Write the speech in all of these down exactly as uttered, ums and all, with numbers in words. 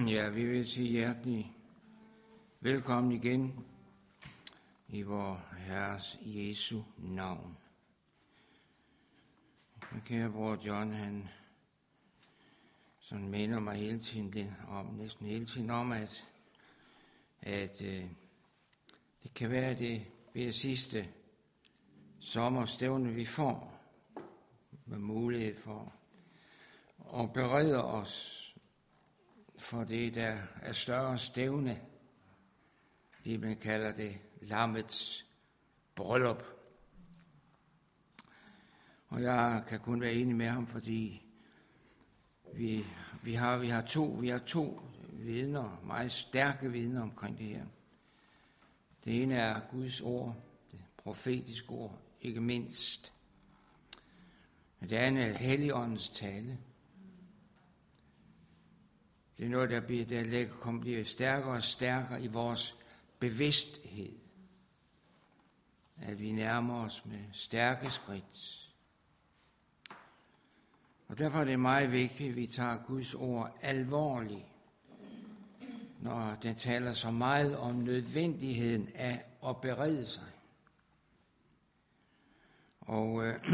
Ja, vi vil sige hjertelig velkommen igen i vor Herres Jesu navn. Og kære bror John, han sådan minder mig hele tiden om, næsten hele tiden om, at, at øh, det kan være, det bliver sidste sommerstævne, vi får, med mulighed for at berede os for det, der er større stævne. Bibelen kalder det lammets bryllup. Og jeg kan kun være enig med ham, fordi vi, vi, har, vi, har, to, vi har to vidner, meget stærke vidner omkring det her. Det ene er Guds ord, det profetiske ord, ikke mindst. Det andet er Helligåndens tale. Det er noget, der bliver, der kommer, bliver stærkere og stærkere i vores bevidsthed. At vi nærmer os med stærke skridt. Og derfor er det meget vigtigt, at vi tager Guds ord alvorligt, når den taler så meget om nødvendigheden af at berede sig. Og, øh,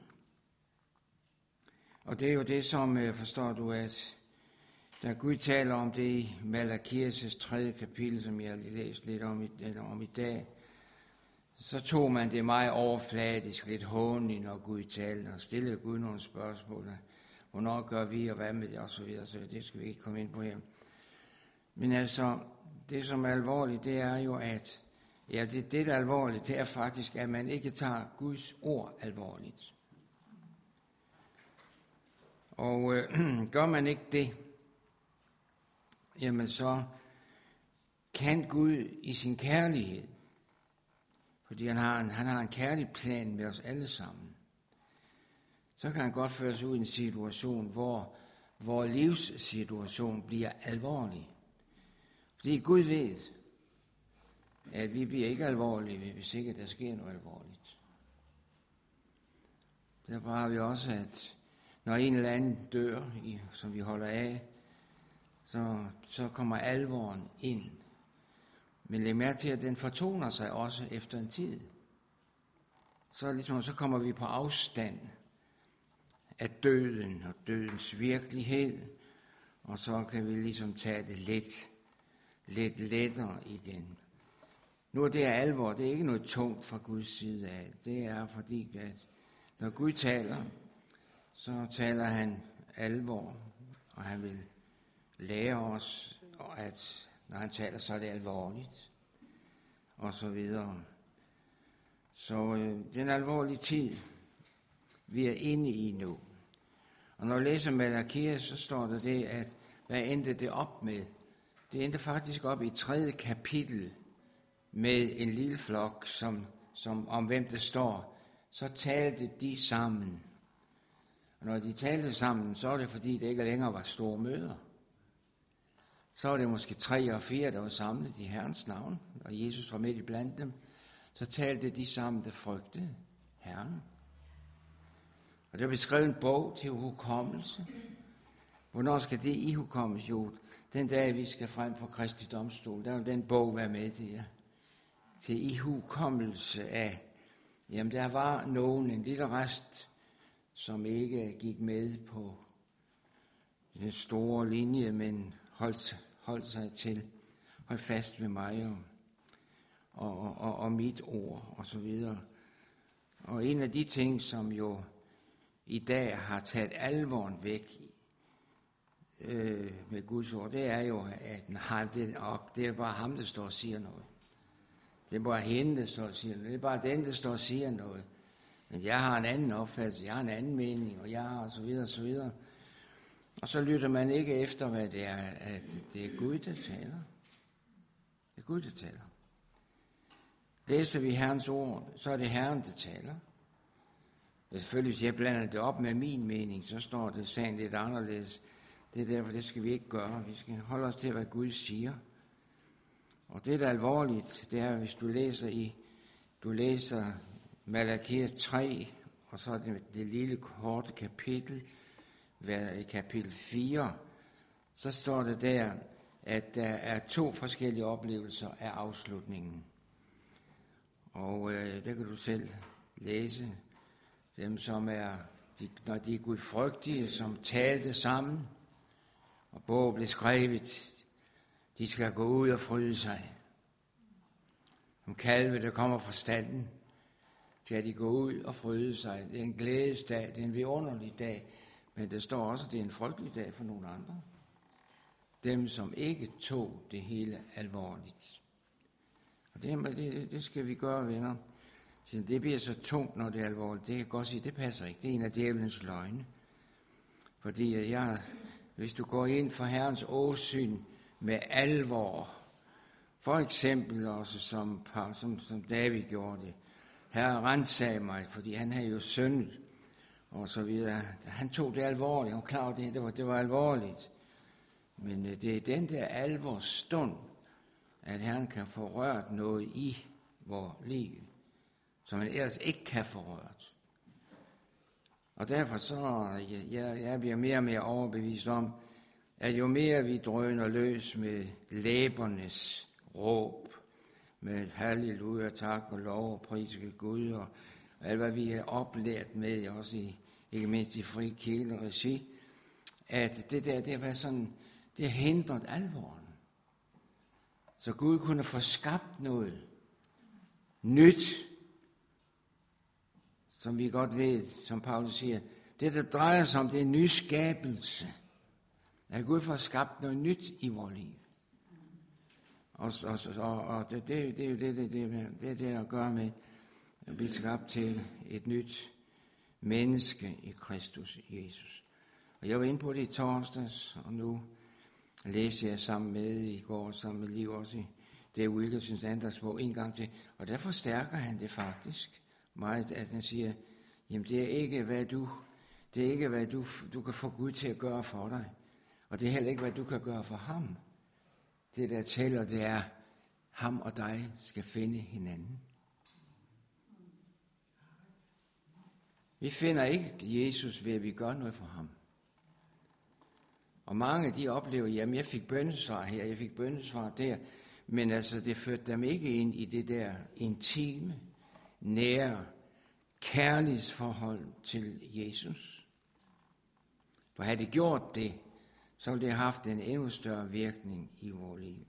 og det er jo det, som øh, forstår du, at da Gud taler om det i Malakias tredje kapitel, som jeg har læst lidt om i, om i dag, så tog man det meget overfladisk, lidt hånligt, når Gud talte, og stillede Gud nogle spørgsmål. Hvornår gør vi, og hvad med det, og så videre, så det skal vi ikke komme ind på her. Men altså, det som er alvorligt, det er jo, at, ja, det, det der er alvorligt, det er faktisk, at man ikke tager Guds ord alvorligt. Og øh, gør man ikke det, jamen så kan Gud i sin kærlighed, fordi han har en, han har en kærlig plan med os alle sammen, så kan han godt føre os ud i en situation, hvor vores livssituation bliver alvorlig. Fordi Gud ved, at vi bliver ikke alvorlige, hvis ikke der sker noget alvorligt. Derfor har vi også, at når en eller anden dør, som vi holder af, så, så kommer alvoren ind. Men læg mærke til, at den fortoner sig også efter en tid. Så, ligesom, så kommer vi på afstand af døden og dødens virkelighed, og så kan vi ligesom tage det lidt, lidt lettere igen. Nu er det alvor, det er ikke noget tungt fra Guds side af. Det er fordi, at når Gud taler, så taler han alvor, og han vil lære os, at når han taler, så er det alvorligt, og så videre. Så øh, den alvorlige tid, vi er inde i nu. Og når jeg læser Malakias, så står der det, at hvad endte det op med? Det endte faktisk op i tredje kapitel med en lille flok, som, som om hvem det står. Så talte de sammen. Og når de talte sammen, så var det fordi, det ikke længere var store møder. Så var det måske tre og fire, der var samlet i Herrens navn, og Jesus var midt i blandt dem. Så talte de sammen, der frygtede Herren. Og der blev skrevet en bog til hukommelse. Hvornår skal det ihukommes? Jo, den dag vi skal frem på Kristi domstol, der vil den bog være med til jer. Til ihukommelse af, jamen der var nogen, en lille rest, som ikke gik med på den store linje, men holdt, holdt sig til, holdt fast ved mig og, og, og, og mit ord og så videre. Og en af de ting, som jo i dag har taget alvoren væk øh, med Guds ord, det er jo, at nej, det, og det er bare ham, der står og siger noget. Det er bare hende, der står og siger noget. Det er bare den, der står og siger noget. Men jeg har en anden opfattelse, jeg har en anden mening, og jeg har og så videre og så videre. Og så lytter man ikke efter, hvad det er, at det er Gud, der taler. Det er Gud, der taler. Læser vi Herrens ord, så er det Herren, der taler. Selvfølgelig, hvis jeg blander det op med min mening, så står det sagen lidt anderledes. Det er derfor, det skal vi ikke gøre. Vi skal holde os til, hvad Gud siger. Og det, der er alvorligt, det er, hvis du læser i, du læser Malakias tre, og så det, det lille korte kapitel, i kapitel fire, så står det der, at der er to forskellige oplevelser af afslutningen. Og øh, der kan du selv læse dem, som er, de, når de er gudfrygtige, som talte sammen, og bogen blev skrevet, de skal gå ud og fryde sig. Som kalve, der kommer fra stalden, skal de gå ud og fryde sig. Det er en glædesdag, det er en vidunderlig dag, men der står også, at det er en frygtelig dag for nogle andre. Dem, som ikke tog det hele alvorligt. Og det, det, det skal vi gøre, venner. Så det bliver så tungt, når det er alvorligt. Det kan godt sige, det passer ikke. Det er en af djævelens løgne. Fordi jeg, hvis du går ind for Herrens åsyn med alvor, for eksempel også som, som, som David gjorde det. Herre, rensag mig, fordi han havde jo syndet, og så videre. Han tog det alvorligt. Han var klar over det, det var, det var alvorligt. Men det er den der alvorsstund, at Herren kan få rørt noget i vores liv, som man ellers ikke kan få rørt. Og derfor så, jeg, jeg bliver mere og mere overbevist om, at jo mere vi drøner løs med læbernes råb, med et halleluja, tak og lov og pris til Gud, og alt hvad vi har oplært med, også i, ikke mindst i fri kirkeregi, at det der, det var sådan, det hindrede alvoren. Så Gud kunne få skabt noget nyt, som vi godt ved, som Paulus siger, det der drejer sig om, det er nyskabelse. At Gud får skabt noget nyt i vores liv. Og, og, og, og det, det, det er jo det, det, det, det, det at gøre med at blive skabt til et nyt menneske i Kristus Jesus. Og jeg var inde på det i torsdags, og nu læste jeg sammen med i går, sammen med Liv også i det Wilkersons andagtsbog en gang til. Og der forstærker han det faktisk meget, at han siger, jamen det er ikke, hvad du, det er ikke, hvad du, du kan få Gud til at gøre for dig. Og det er heller ikke, hvad du kan gøre for ham. Det, der tæller, det er, ham og dig skal finde hinanden. Vi finder ikke Jesus ved, at vi gør noget for ham. Og mange, de oplever, jamen jeg fik bønnesvar her, jeg fik bønnesvar der, men altså det førte dem ikke ind i det der intime, nære kærlighedsforhold til Jesus. For havde det gjort det, så ville det have haft en endnu større virkning i vores liv.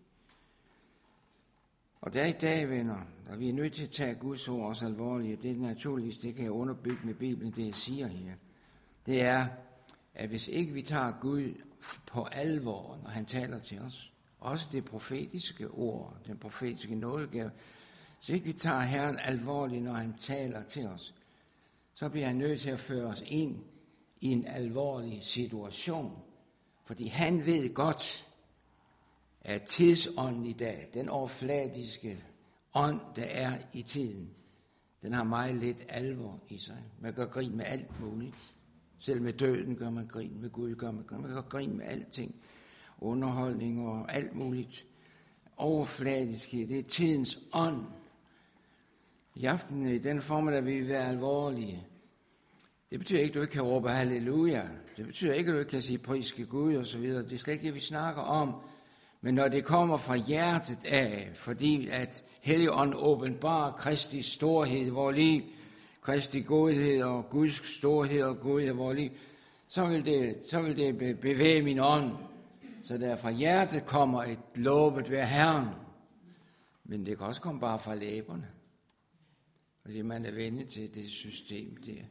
Og der i dag, venner, og vi er nødt til at tage Guds ord også alvorligt, det er naturligvis, det kan jeg underbygge med Bibelen, det jeg siger her, det er, at hvis ikke vi tager Gud på alvor, når han taler til os, også det profetiske ord, den profetiske nådegave, så ikke vi tager Herren alvorligt, når han taler til os, så bliver han nødt til at føre os ind i en alvorlig situation. Fordi han ved godt, at tidsånden i dag, den overfladiske ånd, der er i tiden, den har meget lidt alvor i sig. Man gør grin med alt muligt. Selv med døden gør man grin, med Gud gør man grin. Man gør grin med alting. Underholdning og alt muligt. Overfladiske, det er tidens ånd. I aften, i den form, der vil vi være alvorlige. Det betyder ikke, at du ikke kan råbe halleluja. Det betyder ikke, at du ikke kan sige pris til Gud og så videre. Det er slet ikke det, vi snakker om. Men når det kommer fra hjertet af, fordi at Helligånden åbenbarer Kristi storhed i vores liv, Kristi godhed og Guds storhed og godhed i vores liv, så vil det, så vil det bevæge min ånd. Så der fra hjertet kommer et lovet ved Herren. Men det kan også komme bare fra læberne. Fordi man er vendt til det system der.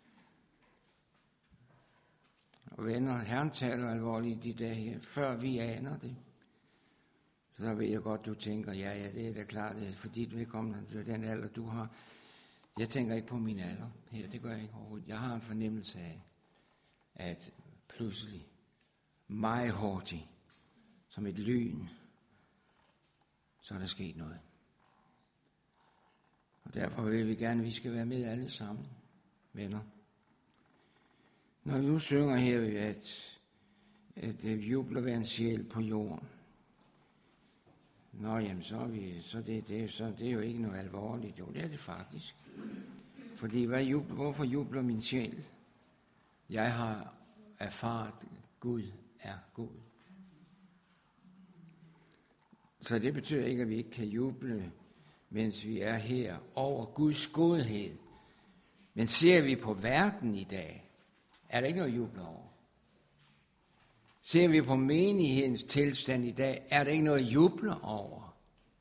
Og venner, Herren taler alvorligt de dage her, før vi aner det. Så ved jeg godt, du tænker, ja, ja, det er da klart, det er fordi du ikke kommer til den alder, du har. Jeg tænker ikke på min alder her, det gør jeg ikke overhovedet. Jeg har en fornemmelse af, at pludselig, meget hurtigt, som et lyn, så er der sket noget. Og derfor vil vi gerne, at vi skal være med alle sammen, venner. Når vi nu synger her, at, at jubler hver en sjæl på jorden, nå jamen, så er, vi, så det, det, så det er jo ikke noget alvorligt. Jo, det er det faktisk. Fordi hvad jubler, hvorfor jubler min sjæl? Jeg har erfaret, at Gud er god. Så det betyder ikke, at vi ikke kan juble, mens vi er her, over Guds godhed. Men ser vi på verden i dag, er der ikke noget at juble over. Ser vi på menighedens tilstand i dag, er der ikke noget at juble over.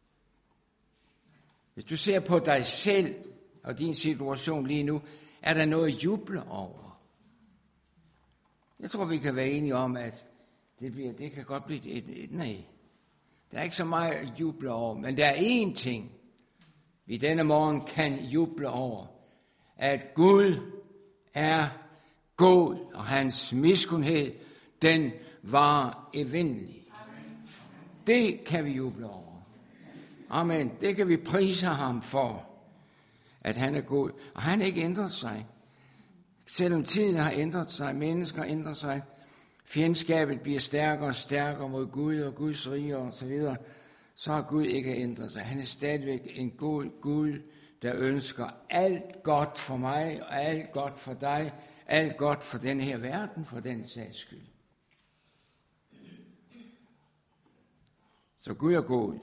Hvis du ser på dig selv og din situation lige nu, er der noget at juble over. Jeg tror, vi kan være enige om, at det, bliver, det kan godt blive et, et nej. Der er ikke så meget at juble over, men der er én ting, vi denne morgen kan juble over, at Gud er god, og hans miskundhed, den var evindelig. Det kan vi juble over. Amen. Det kan vi prise ham for, at han er god. Og han har ikke ændret sig. Selvom tiden har ændret sig, mennesker har ændret sig, fjendskabet bliver stærkere og stærkere mod Gud og Guds rige og så videre, så har Gud ikke ændret sig. Han er stadigvæk en god Gud, der ønsker alt godt for mig og alt godt for dig, alt godt for den her verden, for den sags skyld. Så Gud er god.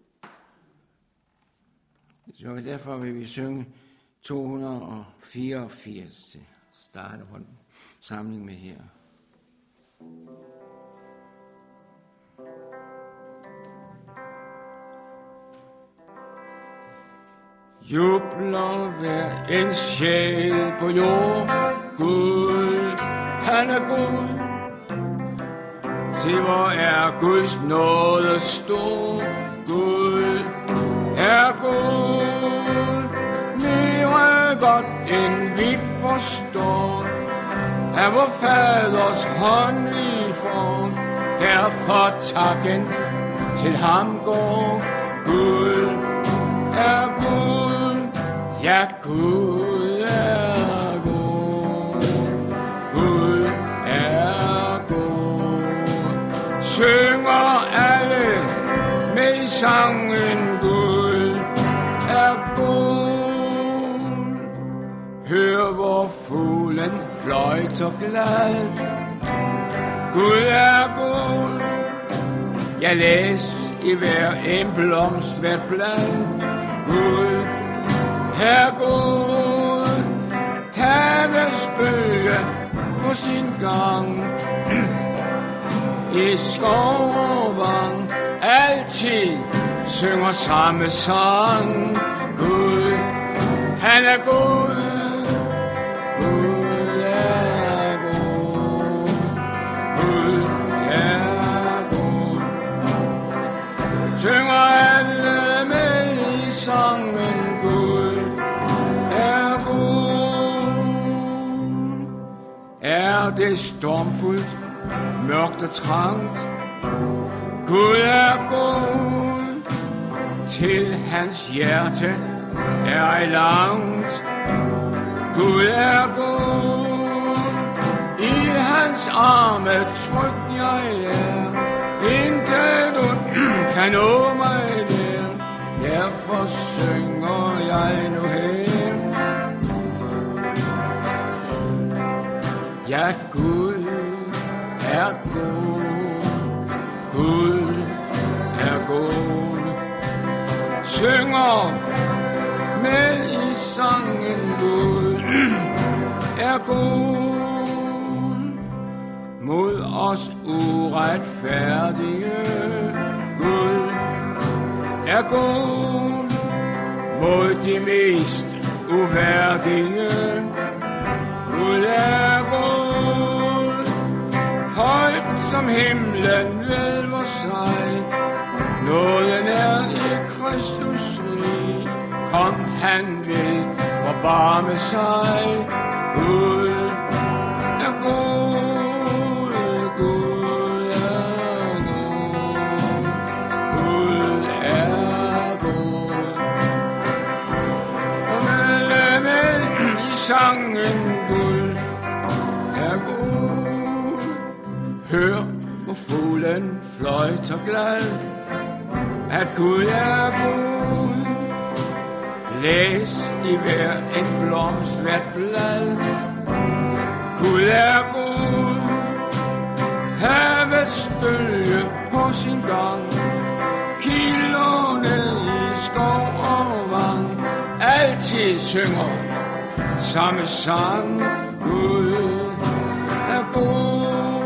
Så derfor vil vi synge to hundrede fireogfirs. Det starter på en samling med her. Jubler hver en sjæl på jord. Gud, han er god. Se, hvor er Guds nåde stor. Gud er god. Mere godt end vi forstår. Er vor faders hånd vi får. Derfor takken til ham går. Gud er god. Ja, Gud er god. Gud er god. Synger alle med sangen. Gud er god. Hør, hvor fuglen fløjter glad. Gud er god. Jeg læs i hver en blomst, hvert blad. Gud er god. Havets bølge på sin gang. I skov og vang altid synger samme sang. Gud, han er god. Gud er god. Gud er god. Synger alle med i sangen. Gud er god. Er det stormfuldt, mørkt og trangt? Gud er god. Til hans hjerte er ej langt. Gud er god. I hans arme tryg jeg er. Intet ondt kan nå mig der. Derfor synger jeg nu her. Ja, Gud er god. Gud er god. Synger med i sangen. Gud er god. Mod os uretfærdige. Gud er god. Mod de mest uværdige. Gud er god. Højt som himlen vælver sig. Nåden er i Kristus rig. Kom, han vil forbarme sig. Gud er god. Gud er god. Gud er god. Og melde med i sangen. Gud er god. Hør, hvor fuglen fløjter glad. At Gud er god. Læs i hver en blomst, hvert blad. Gud er god. Havets bølge på sin gang. Kilerne i skov og vang, altid synger samme sang. Gud er god.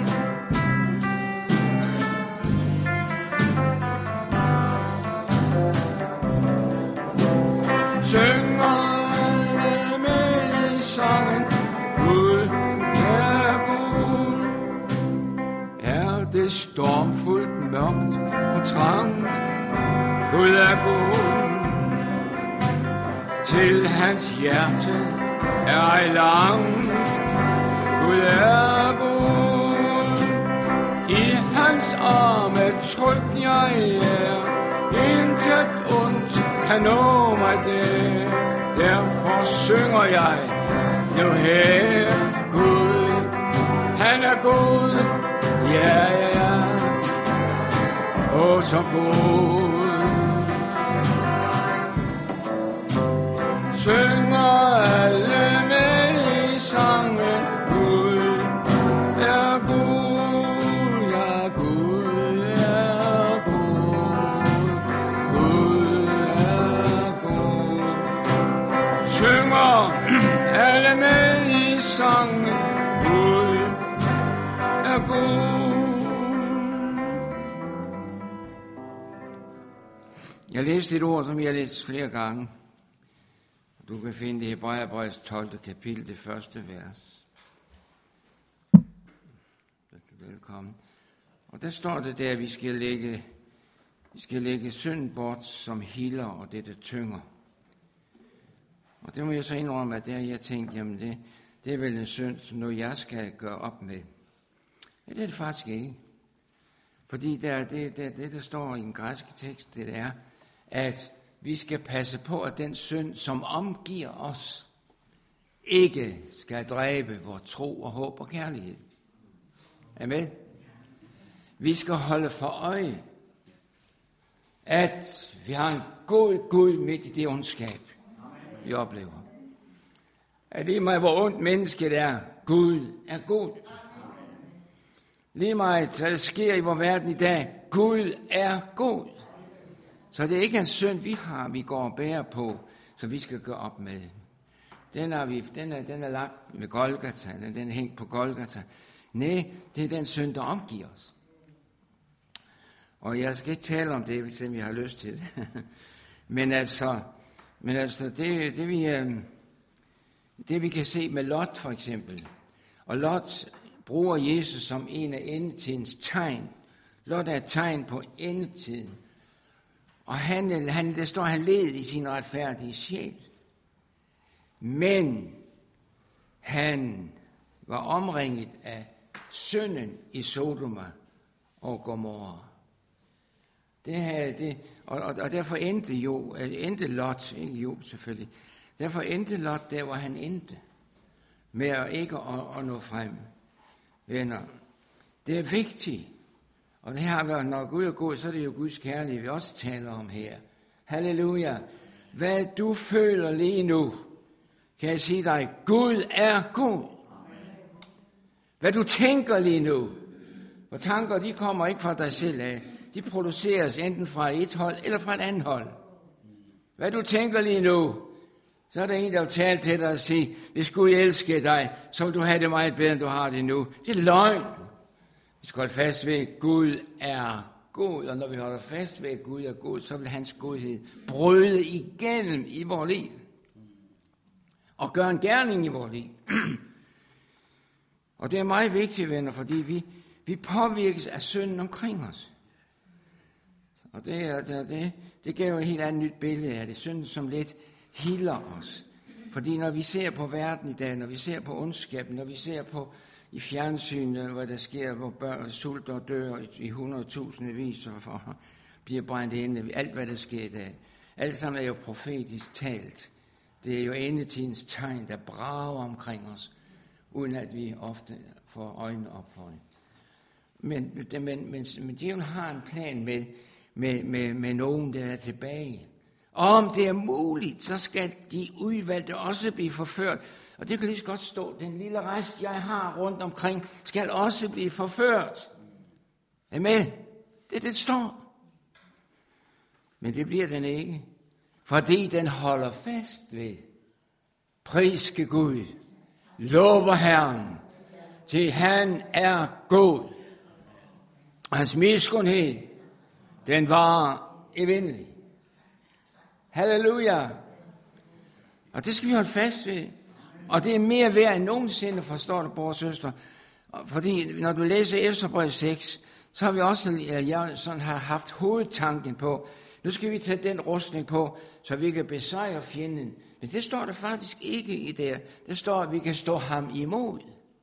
Synger alle med i sangen, Gud er god. Er det stormfuldt, mørkt og trangt, Gud er god. Til hans hjerte er ej langt, Gud er god. I hans arme tryg jeg er, intet ondt kan nå mig der. Derfor synger jeg nu her, Gud, han er god. Ja, ja, ja, åh så god. Synger alle med i sangen, Gud er god, ja, Gud er god, Gud er god. Synger alle med i sangen, Gud er god. Jeg læste et ord, som jeg har læst flere gange. Du kan finde det i Hebræerbrevets tolvte kapitel, det første vers. Velkommen. Og der står det der, at vi skal lægge, vi skal lægge synd bort som hilder, og det der tynger. Og det må jeg så indrømme, at der jeg tænkte, jamen det, det er vel en synd, som noget jeg skal gøre op med. Ja, det er det faktisk ikke. Fordi der, det, det, det, der står i den græske tekst, det er, at vi skal passe på, at den synd, som omgiver os, ikke skal dræbe vores tro og håb og kærlighed. Amen. Vi skal holde for øje, at vi har en god Gud midt i det ondskab, vi oplever. At lige meget hvor ondt mennesket er, Gud er god. Lige meget hvad der sker i vores verden i dag, Gud er god. Så det er ikke en synd, vi har, vi går og bærer på, så vi skal gøre op med. Den er, vi, den er, den er lagt med Golgata, den er hængt på Golgata. Nej, det er den synd, der omgiver os. Og jeg skal ikke tale om det, hvis vi har lyst til det. men altså, men altså det, det, vi, det vi kan se med Lot for eksempel. Og Lot bruger Jesus som en af endetidens tegn. Lot er et tegn på endetiden. Og han, han, der står, han led i sin retfærdige sjæl. Men han var omringet af synden i Sodoma og Gomorra. Det her, det, og, og, og derfor endte jo, endte Lot, ikke jo selvfølgelig, derfor endte Lot der, hvor han endte, med at ikke at, at nå frem. Venner, det er vigtigt. Og det her, når Gud er god, så er det jo Guds kærlighed, vi også taler om her. Halleluja. Hvad du føler lige nu, kan jeg sige dig, Gud er god. Hvad du tænker lige nu, og tanker, de kommer ikke fra dig selv af. De produceres enten fra et hold eller fra et andet hold. Hvad du tænker lige nu, så er der en, der vil tale til dig og sige, hvis Gud elsker dig, så vil du have det meget bedre, end du har det nu. Det er løgn. Vi skal holde fast ved, at Gud er god, og når vi holder fast ved, at Gud er god, så vil hans godhed bryde igennem i vores liv. Og gøre en gerning i vores liv. Og det er meget vigtigt, venner, fordi vi, vi påvirkes af synden omkring os. Og det, det, det, det giver jo et helt andet nyt billede af det. Synden, som lidt hilder os. Fordi når vi ser på verden i dag, når vi ser på ondskaben, når vi ser på i fjernsynet, hvad der sker, hvor børn sulter og dør i hundredtusindvis og for, bliver brændt inde. Alt, hvad der sker i dag. Alt sammen er jo profetisk talt. Det er jo endetidens tegn, der brager omkring os, uden at vi ofte får øjnene op for det. Men, men, men, men djævlen har en plan med, med, med, med nogen, der er tilbage. Og om det er muligt, så skal de udvalgte også blive forført. Og det kan lige så godt stå, den lille rest, jeg har rundt omkring, skal også blive forført. Amen. Det er det, der står. Men det bliver den ikke, fordi den holder fast ved. Priske Gud, lover Herren, til han er god. Hans miskundhed, den var evindelig. Halleluja. Og det skal vi holde fast ved. Og det er mere værd end nogensinde, forstår du, bror og søster. Fordi når du læser Efeserbrevet seks, så har vi også jeg sådan har haft hovedtanken på, nu skal vi tage den rustning på, så vi kan besejre fjenden. Men det står der faktisk ikke i det. Det står, at vi kan stå ham imod.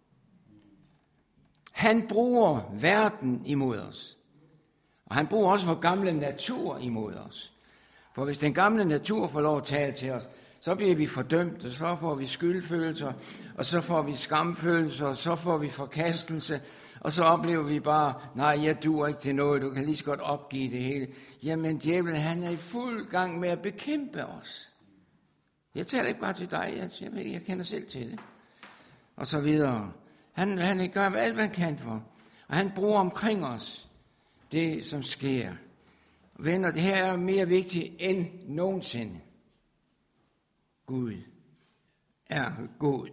Han bruger verden imod os. Og han bruger også vores gamle natur imod os. For hvis den gamle natur får lov at tale til os, så bliver vi fordømt, og så får vi skyldfølelser, og så får vi skamfølelser, og så får vi forkastelse, og så oplever vi bare, nej, jeg duer ikke til noget, du kan lige så godt opgive det hele. Jamen, djævlen, han er i fuld gang med at bekæmpe os. Jeg taler ikke bare til dig, jeg, jeg, jeg kender selv til det. Og så videre. Han, han gør alt, hvad han kan for. Og han bruger omkring os det, som sker. Venner, det her er mere vigtigt end nogensinde. Gud er god.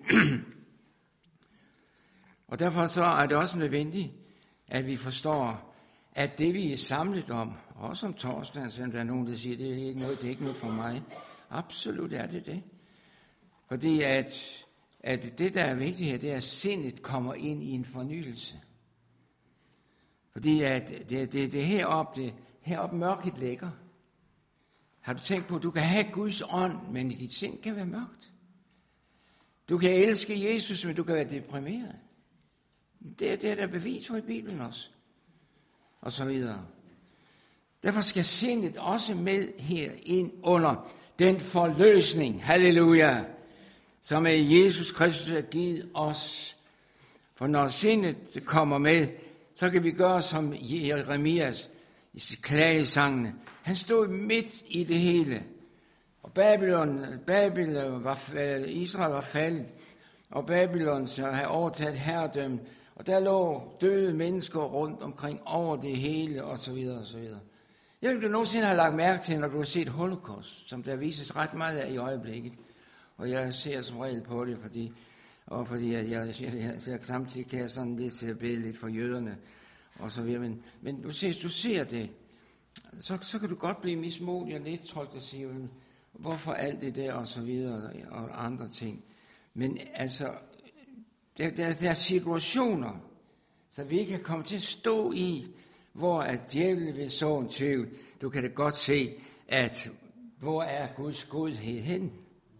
Og derfor så er det også nødvendigt, at vi forstår, at det vi er samlet om, også om torsdagen, selvom der er nogen, der siger, det er ikke noget, det er ikke noget for mig. Absolut er det det. Fordi at, at det, der er vigtigt her, det er, at sindet kommer ind i en fornyelse. Fordi at det, det, det heroppe, det, heroppe mørket ligger. Har du tænkt på, at du kan have Guds ånd, men i dit sind kan være mørkt? Du kan elske Jesus, men du kan være deprimeret. Det er det, der er bevis for i Bibelen også. Og så videre. Derfor skal sindet også med her ind under den forløsning, halleluja, som er Jesus Kristus har givet os. For når sindet kommer med, så kan vi gøre som Jeremias i klagesangene. Han stod midt i det hele. Og Babylon, Babylon var, Israel var faldet, og Babylon så havde overtaget herredømmen. Og der lå døde mennesker rundt omkring over det hele, og så videre, og så videre. Jeg ved ikke, du nogensinde har lagt mærke til, når du har set Holocaust, som der vises ret meget af i øjeblikket. Og jeg ser som regel på det, fordi, og fordi jeg, jeg, jeg, jeg samtidig kan jeg sådan lidt til at bede lidt for jøderne, og så videre. Men, men du ser, du ser det, så, så kan du godt blive mismodig og lidt trygt og sige, hvorfor alt det der, og så videre, og andre ting. Men altså, der, der, der er situationer, så vi kan komme til at stå i, hvor at djævlen vil så en tvivl. Du kan da godt se, at hvor er Guds godhed hen?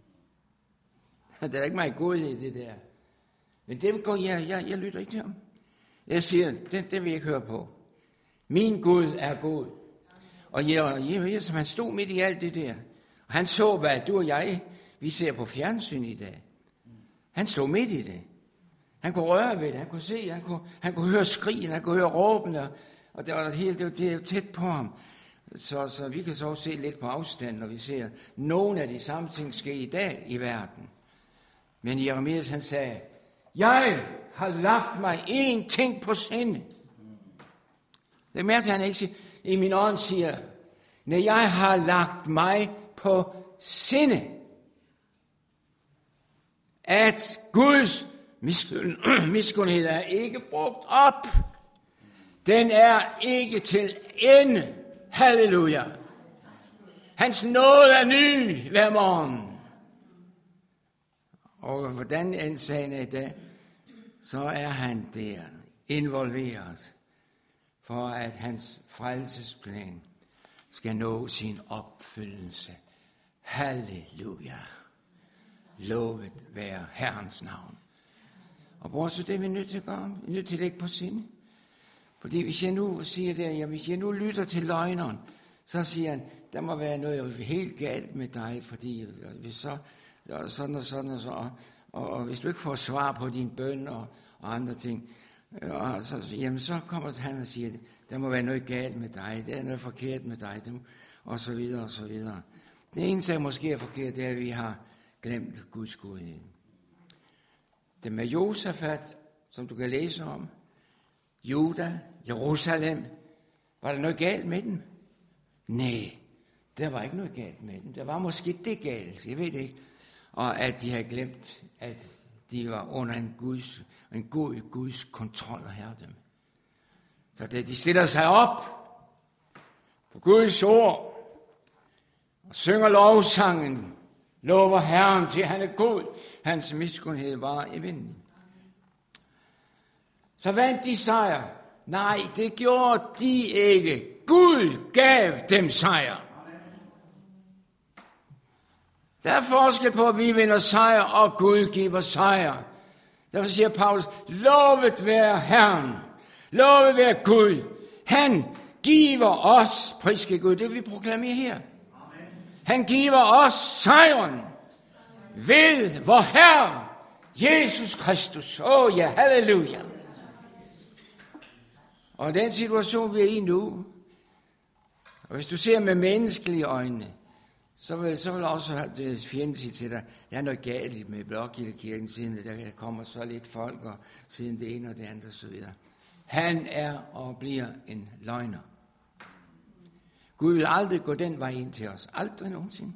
Der er ikke meget godhed i det der. Men det går jeg, jeg, jeg lytter ikke til ham. Jeg siger, det, det vil jeg ikke høre på. Min Gud er god. Og Jesus, han stod midt i alt det der. Og han så, hvad du og jeg, vi ser på fjernsyn i dag. Han stod midt i det. Han kunne røre ved det, han kunne se, han kunne, han kunne høre skrigen, han kunne høre råbene, og det var helt det var, det var tæt på ham. Så, så vi kan så også se lidt på afstand, når vi ser nogle af de samme ting ske i dag i verden. Men Jeremias, han sagde, jeg har lagt mig én ting på sinde. Det er mere til, han ikke siger, i min ånd siger, når jeg har lagt mig på sinde, at Guds miskundhed er ikke brugt op. Den er ikke til ende. Halleluja. Hans nåde er ny hver morgen. Og hvordan end sagen er i dag, så er han der involveret, for at hans frelsesplan skal nå sin opfyldelse. Halleluja. Lovet være Herrens navn. Og bror, så det er vi nødt til at gøre. Vi er nødt til at lægge på sinde. Fordi hvis jeg nu siger det, ja, hvis jeg nu lytter til løgneren, så siger han, der må være noget helt galt med dig, fordi hvis så, sådan og sådan og så, og, og, og hvis du ikke får svar på din bøn og, og andre ting, og så, jamen så kommer han og siger, der må være noget galt med dig, det er noget forkert med dig, det må, og så videre og så videre. Det eneste, der måske er forkert, det er, at vi har glemt Guds godhed. Det med Josafat, som du kan læse om, Juda, Jerusalem, var der noget galt med dem? Nej, Der var ikke noget galt med dem. Der var måske det galt, jeg ved det ikke. Og at de havde glemt, at de var under en, Guds, en god Guds kontrol og herredømme. Så da de stiller sig op på Guds ord og synger lovsangen, lover Herren til, han er god, hans miskundhed var evindelig. Så vandt de sejr. Nej, det gjorde de ikke. Gud gav dem sejr. Der er forskel på, at vi vinder sejr, og Gud giver sejr. Derfor siger Paulus, lovet være Herren, lovet være Gud. Han giver os, priske Gud, det vi proklamerer her. Han giver os sejren ved vor Herre, Jesus Kristus. Åh oh, ja, halleluja. Og den situation, vi er i nu, og hvis du ser med menneskelige øjne, så vil, så vil også fjenden sige til dig, der er noget galt med Blåkildekirken, siden der kommer så lidt folk, og siden det ene og det andet osv. Han er og bliver en løgner. Gud vil aldrig gå den vej ind til os. Aldrig nogensinde.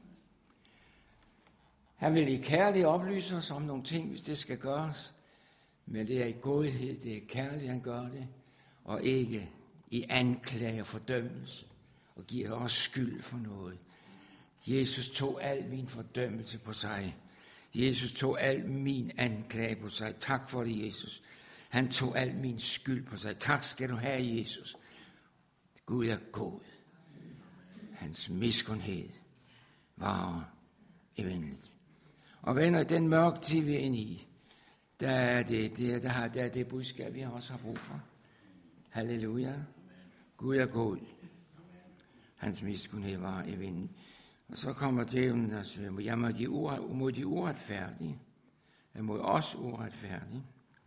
Han vil i kærlighed oplyse os om nogle ting, hvis det skal gøres. Men det er i godhed, det er kærlighed, han gør det. Og ikke i anklage og fordømmelse. Og giver os skyld for noget. Jesus tog al min fordømmelse på sig. Jesus tog al min anklage på sig. Tak for det, Jesus. Han tog al min skyld på sig. Tak skal du have, Jesus. Gud er god. Hans miskundhed var evindeligt. Og venner, den mørke tid, vi er inde i, der er det, det, der har, der er det budskab, vi også har brug for. Halleluja. Gud er god. Hans miskundhed var evindeligt. Og så kommer djævlen og siger, jeg må de, ure, mod de uretfærdige, jeg mod os uretfærdige,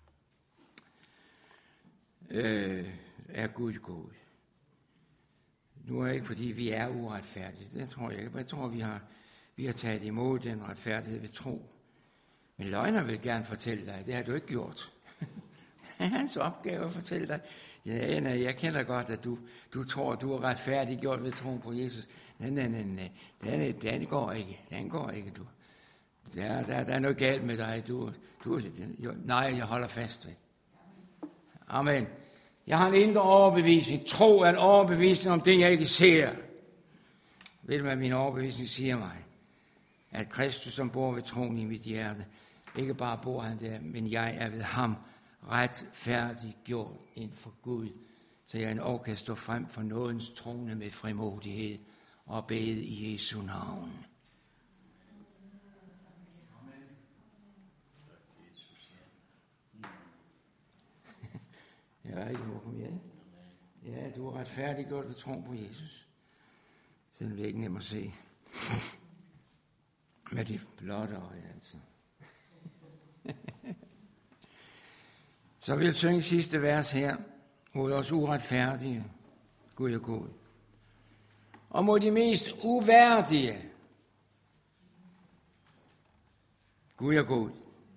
øh, er Gud god. Nu er det ikke, fordi vi er uretfærdige. Det tror jeg ikke. Jeg tror, vi har, vi har taget imod den retfærdighed ved tro. Men løgner vil gerne fortælle dig, det har du ikke gjort. Hans opgave at fortælle dig, ja, nej, jeg kender godt, at du, du tror, du er retfærdiggjort ved troen på Jesus. Nej, nej, nej, nej. Den, den går ikke. Den går ikke, du. Der, der, der er noget galt med dig. Du, du, jo, nej, jeg holder fast ved. Amen. Jeg har en indre overbevisning. Tro er en overbevisning om det, jeg ikke ser. Ved du, hvad min overbevisning siger mig? At Kristus, som bor ved troen i mit hjerte, ikke bare bor han der, men jeg er ved ham retfærdiggjort inden for Gud, så jeg en år kan stå frem for nådens trone med frimodighed og bede i Jesu navn. Ja, ikke håber jeg. Ja, du er retfærdiggjort ved troen på Jesus. Selvom det er ikke nemt at se. Med de blotte øje, altså. Så vil jeg synge sidste vers her, mod os uretfærdige, Gud er god. Og mod de mest uværdige, Gud er god.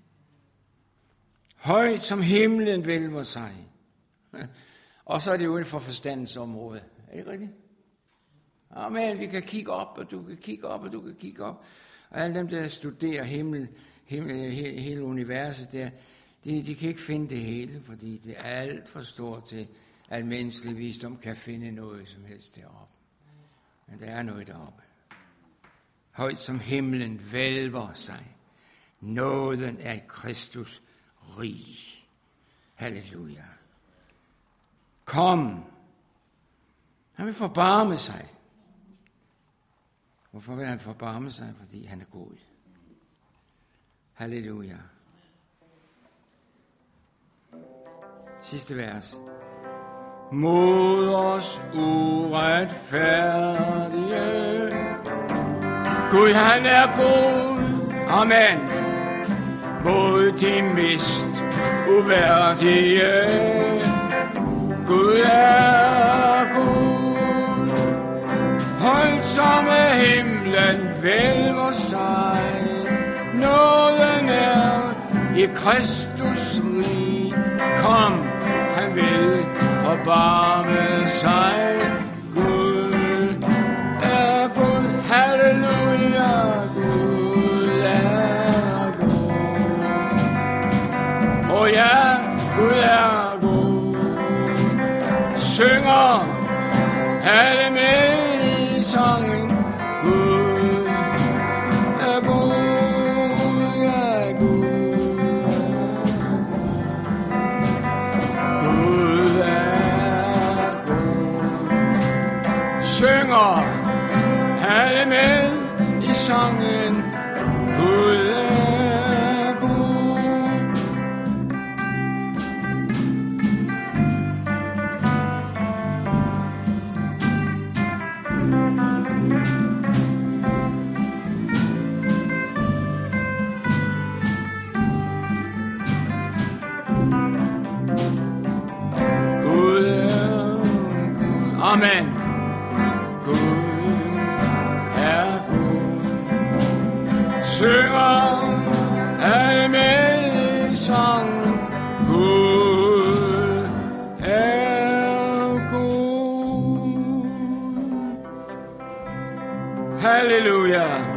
Højt som himlen vælver sig. Og så er det uden for forstandens område. Er det ikke rigtigt? Amen, vi kan kigge op, og du kan kigge op, og du kan kigge op. Og alle dem, der studerer himmel, himmel, hele, hele universet der, de, de kan ikke finde det hele, fordi det er alt for stort til, at menneskelig visdom kan finde noget som helst deroppe. Men der er noget deroppe. Højt som himlen vælver sig. Nåden er Kristus rig. Halleluja. Kom. Han vil forbarme sig. Hvorfor vil han forbarme sig? Fordi han er god. Halleluja. Sidste vers. Mod os uretfærdige. Gud, han er god. Amen. Mod de mest uværdige. Gud er god. Højt som himlen vælver sig. Nåden er i Kristus rig. Kom, han vil forbarme sig. Gud er god. sangen. Gud er god, er god. Gud er god. Synger alle med i sangen. Gud er god. Gud er god. Amen. Gud er god. Synger alle med i sangen. Gud er god. Halleluja.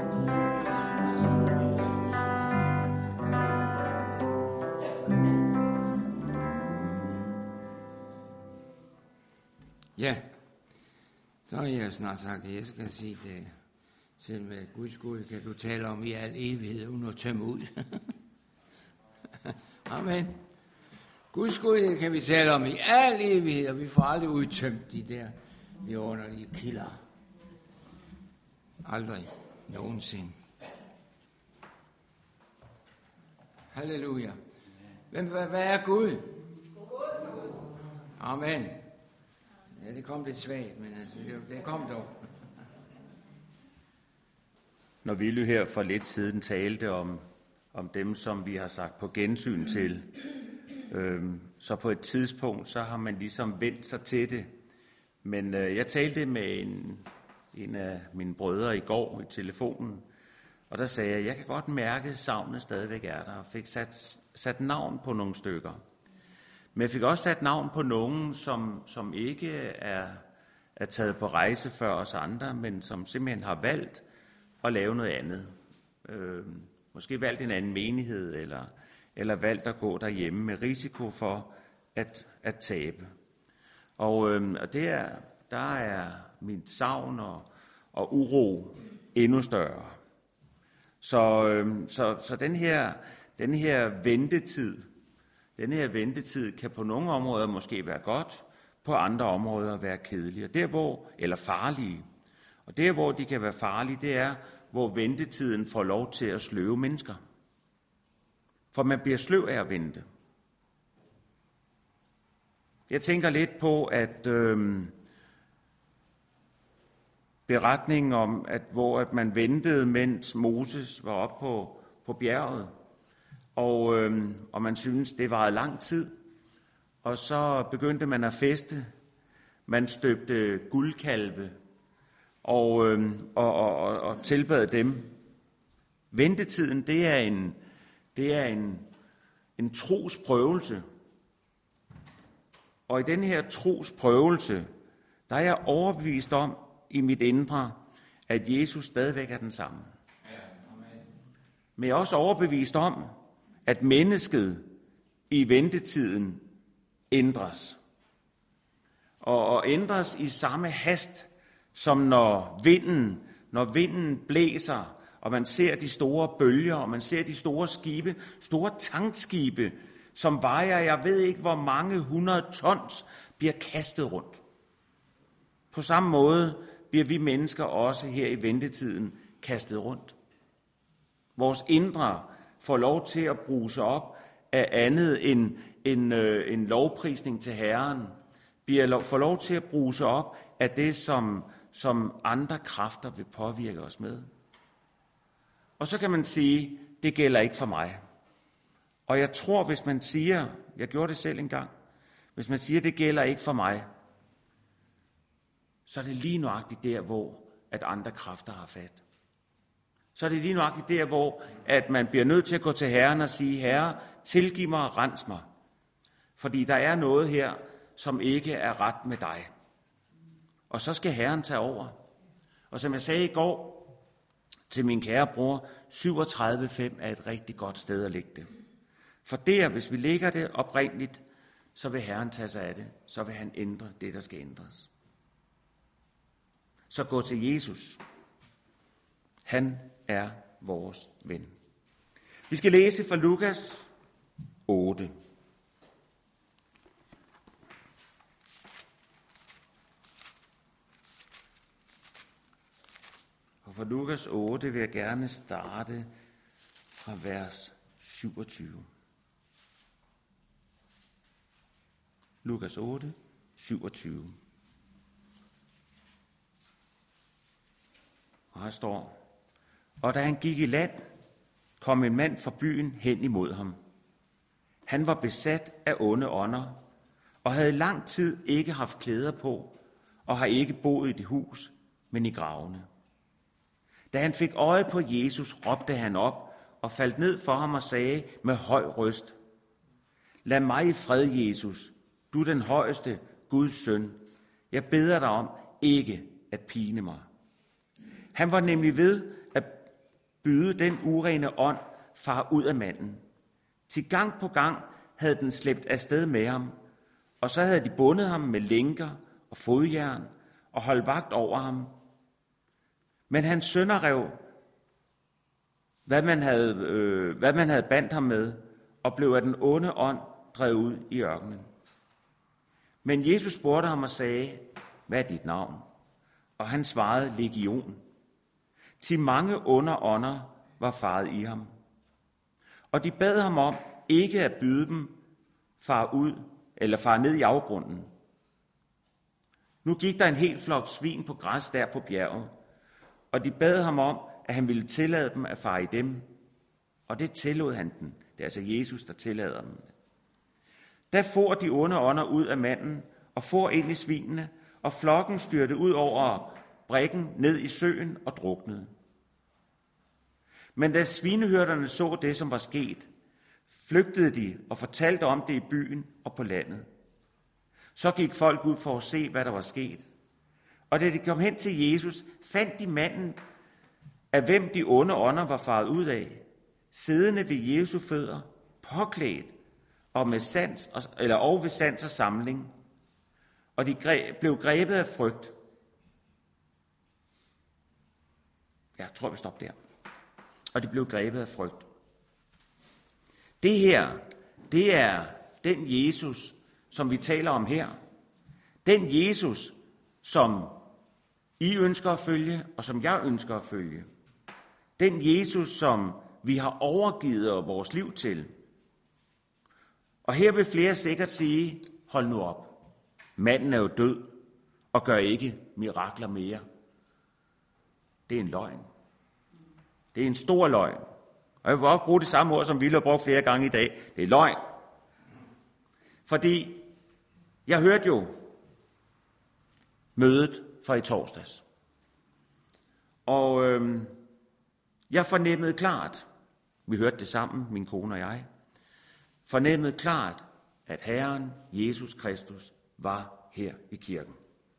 Ja, så har jeg snart sagt, at jeg skal sige det. Selv med Guds Gud kan du tale om i al evighed, uden at tømme ud. Amen. Guds Gud kan vi tale om i al evighed, og vi får aldrig udtømt de der vidunderlige kilder. Aldrig nogensinde. Halleluja. Men hvad, hvad er Gud? Amen. Ja, det kom lidt svagt, men altså, det, det kom dog. Når Willy her for lidt siden talte om, om dem, som vi har sagt på gensyn til, øhm, så på et tidspunkt, så har man ligesom vendt sig til det. Men øh, jeg talte med en, en af mine brødre i går i telefonen, og der sagde jeg, jeg kan godt mærke, at savnet stadigvæk er der, og fik sat, sat navn på nogle stykker. Men jeg fik også sat navn på nogen, som, som ikke er, er taget på rejse før os andre, men som simpelthen har valgt at lave noget andet. Øh, måske valgt en anden menighed, eller, eller valgt at gå derhjemme med risiko for at, at tabe. Og, øh, og det er, der er mit savn og, og uro endnu større. Så, øh, så, så den her, den her ventetid, den her ventetid kan på nogle områder måske være godt, på andre områder være kedelige, der hvor, eller farlige. Og der, hvor de kan være farlige, det er, hvor ventetiden får lov til at sløve mennesker. For man bliver sløv af at vente. Jeg tænker lidt på, at øh, beretningen om, at hvor at man ventede, mens Moses var oppe på, på bjerget, og, øh, og man synes, det varede lang tid, og så begyndte man at feste. Man støbte guldkalve, og, øh, og, og, og, og tilbad dem. Ventetiden, det er en, det er en, en trosprøvelse. Og i den her trosprøvelse, der er jeg overbevist om i mit indre, at Jesus stadigvæk er den samme. Men jeg er også overbevist om, at mennesket i ventetiden ændres. Og, og ændres i samme hast, som når vinden, når vinden blæser, og man ser de store bølger, og man ser de store skibe, store tankskibe, som vejer, jeg ved ikke hvor mange hundrede tons, bliver kastet rundt. På samme måde bliver vi mennesker også her i ventetiden kastet rundt. Vores indre får lov til at bruse op af andet end en, øh, en lovprisning til Herren, bliver får lov til at bruse op af det, som, som andre kræfter vil påvirke os med. Og så kan man sige, det gælder ikke for mig. Og jeg tror, hvis man siger, jeg gjorde det selv engang, hvis man siger, det gælder ikke for mig, så er det lige nøjagtigt der, hvor at andre kræfter har fat. Så er det lige nøjagtigt der, hvor at man bliver nødt til at gå til Herren og sige, Herre, tilgiv mig og rens mig. Fordi der er noget her, som ikke er ret med dig. Og så skal Herren tage over. Og som jeg sagde i går til min kære bror, syvogtredive fem er et rigtig godt sted at lægge det. For der, hvis vi lægger det oprindeligt, så vil Herren tage sig af det. Så vil han ændre det, der skal ændres. Så gå til Jesus. Han er vores ven. Vi skal læse fra Lukas otte. Og fra Lukas otte vil jeg gerne starte fra vers syvogtyve. Lukas otte, syvogtyve. Og her står: Og da han gik i land, kom en mand fra byen hen imod ham. Han var besat af onde ånder, og havde lang tid ikke haft klæder på, og har ikke boet i det hus, men i gravene. Da han fik øje på Jesus, råbte han op og faldt ned for ham og sagde med høj røst: Lad mig i fred, Jesus, du den højeste, Guds søn. Jeg beder dig om ikke at pine mig. Han var nemlig ved at byde den urene ånd far ud af manden. Til gang på gang havde den slæbt afsted med ham, og så havde de bundet ham med lænker og fodjern og holdt vagt over ham. Men hans sønner rev, hvad man havde, øh, hvad man havde bandt ham med, og blev af den onde ånd drevet ud i ørkenen. Men Jesus spurgte ham og sagde: Hvad er dit navn? Og han svarede: Legion. Til mange onde ånder var faret i ham. Og de bad ham om ikke at byde dem far ud eller far ned i afgrunden. Nu gik der en hel flok svin på græs der på bjerget, og de bad ham om, at han ville tillade dem at fare i dem. Og det tillod han dem. Det er altså Jesus, der tillader dem. Da for de onde ånder ud af manden og for ind i svinene, og flokken styrte ud over brækken ned i søen og druknede. Men da svinehyrderne så det, som var sket, flygtede de og fortalte om det i byen og på landet. Så gik folk ud for at se, hvad der var sket. Og da de kom hen til Jesus, fandt de manden, af hvem de onde ånder var faret ud af, siddende ved Jesu fødder, påklædt og med sans, eller og ved sans og samling. Og de greb, blev grebet af frygt. Jeg tror, vi stopper der. Og de blev grebet af frygt. Det her, det er den Jesus, som vi taler om her. Den Jesus, som I ønsker at følge, og som jeg ønsker at følge. Den Jesus, som vi har overgivet vores liv til. Og her vil flere sikkert sige: hold nu op. Manden er jo død og gør ikke mirakler mere. Det er en løgn. Det er en stor løgn. Og jeg vil også bruge det samme ord, som vi har brugt flere gange i dag. Det er løgn. Fordi jeg hørte jo mødet fra i torsdags. Og øhm, jeg fornemmede klart, vi hørte det sammen, min kone og jeg, fornemmede klart, at Herren Jesus Kristus var her i kirken.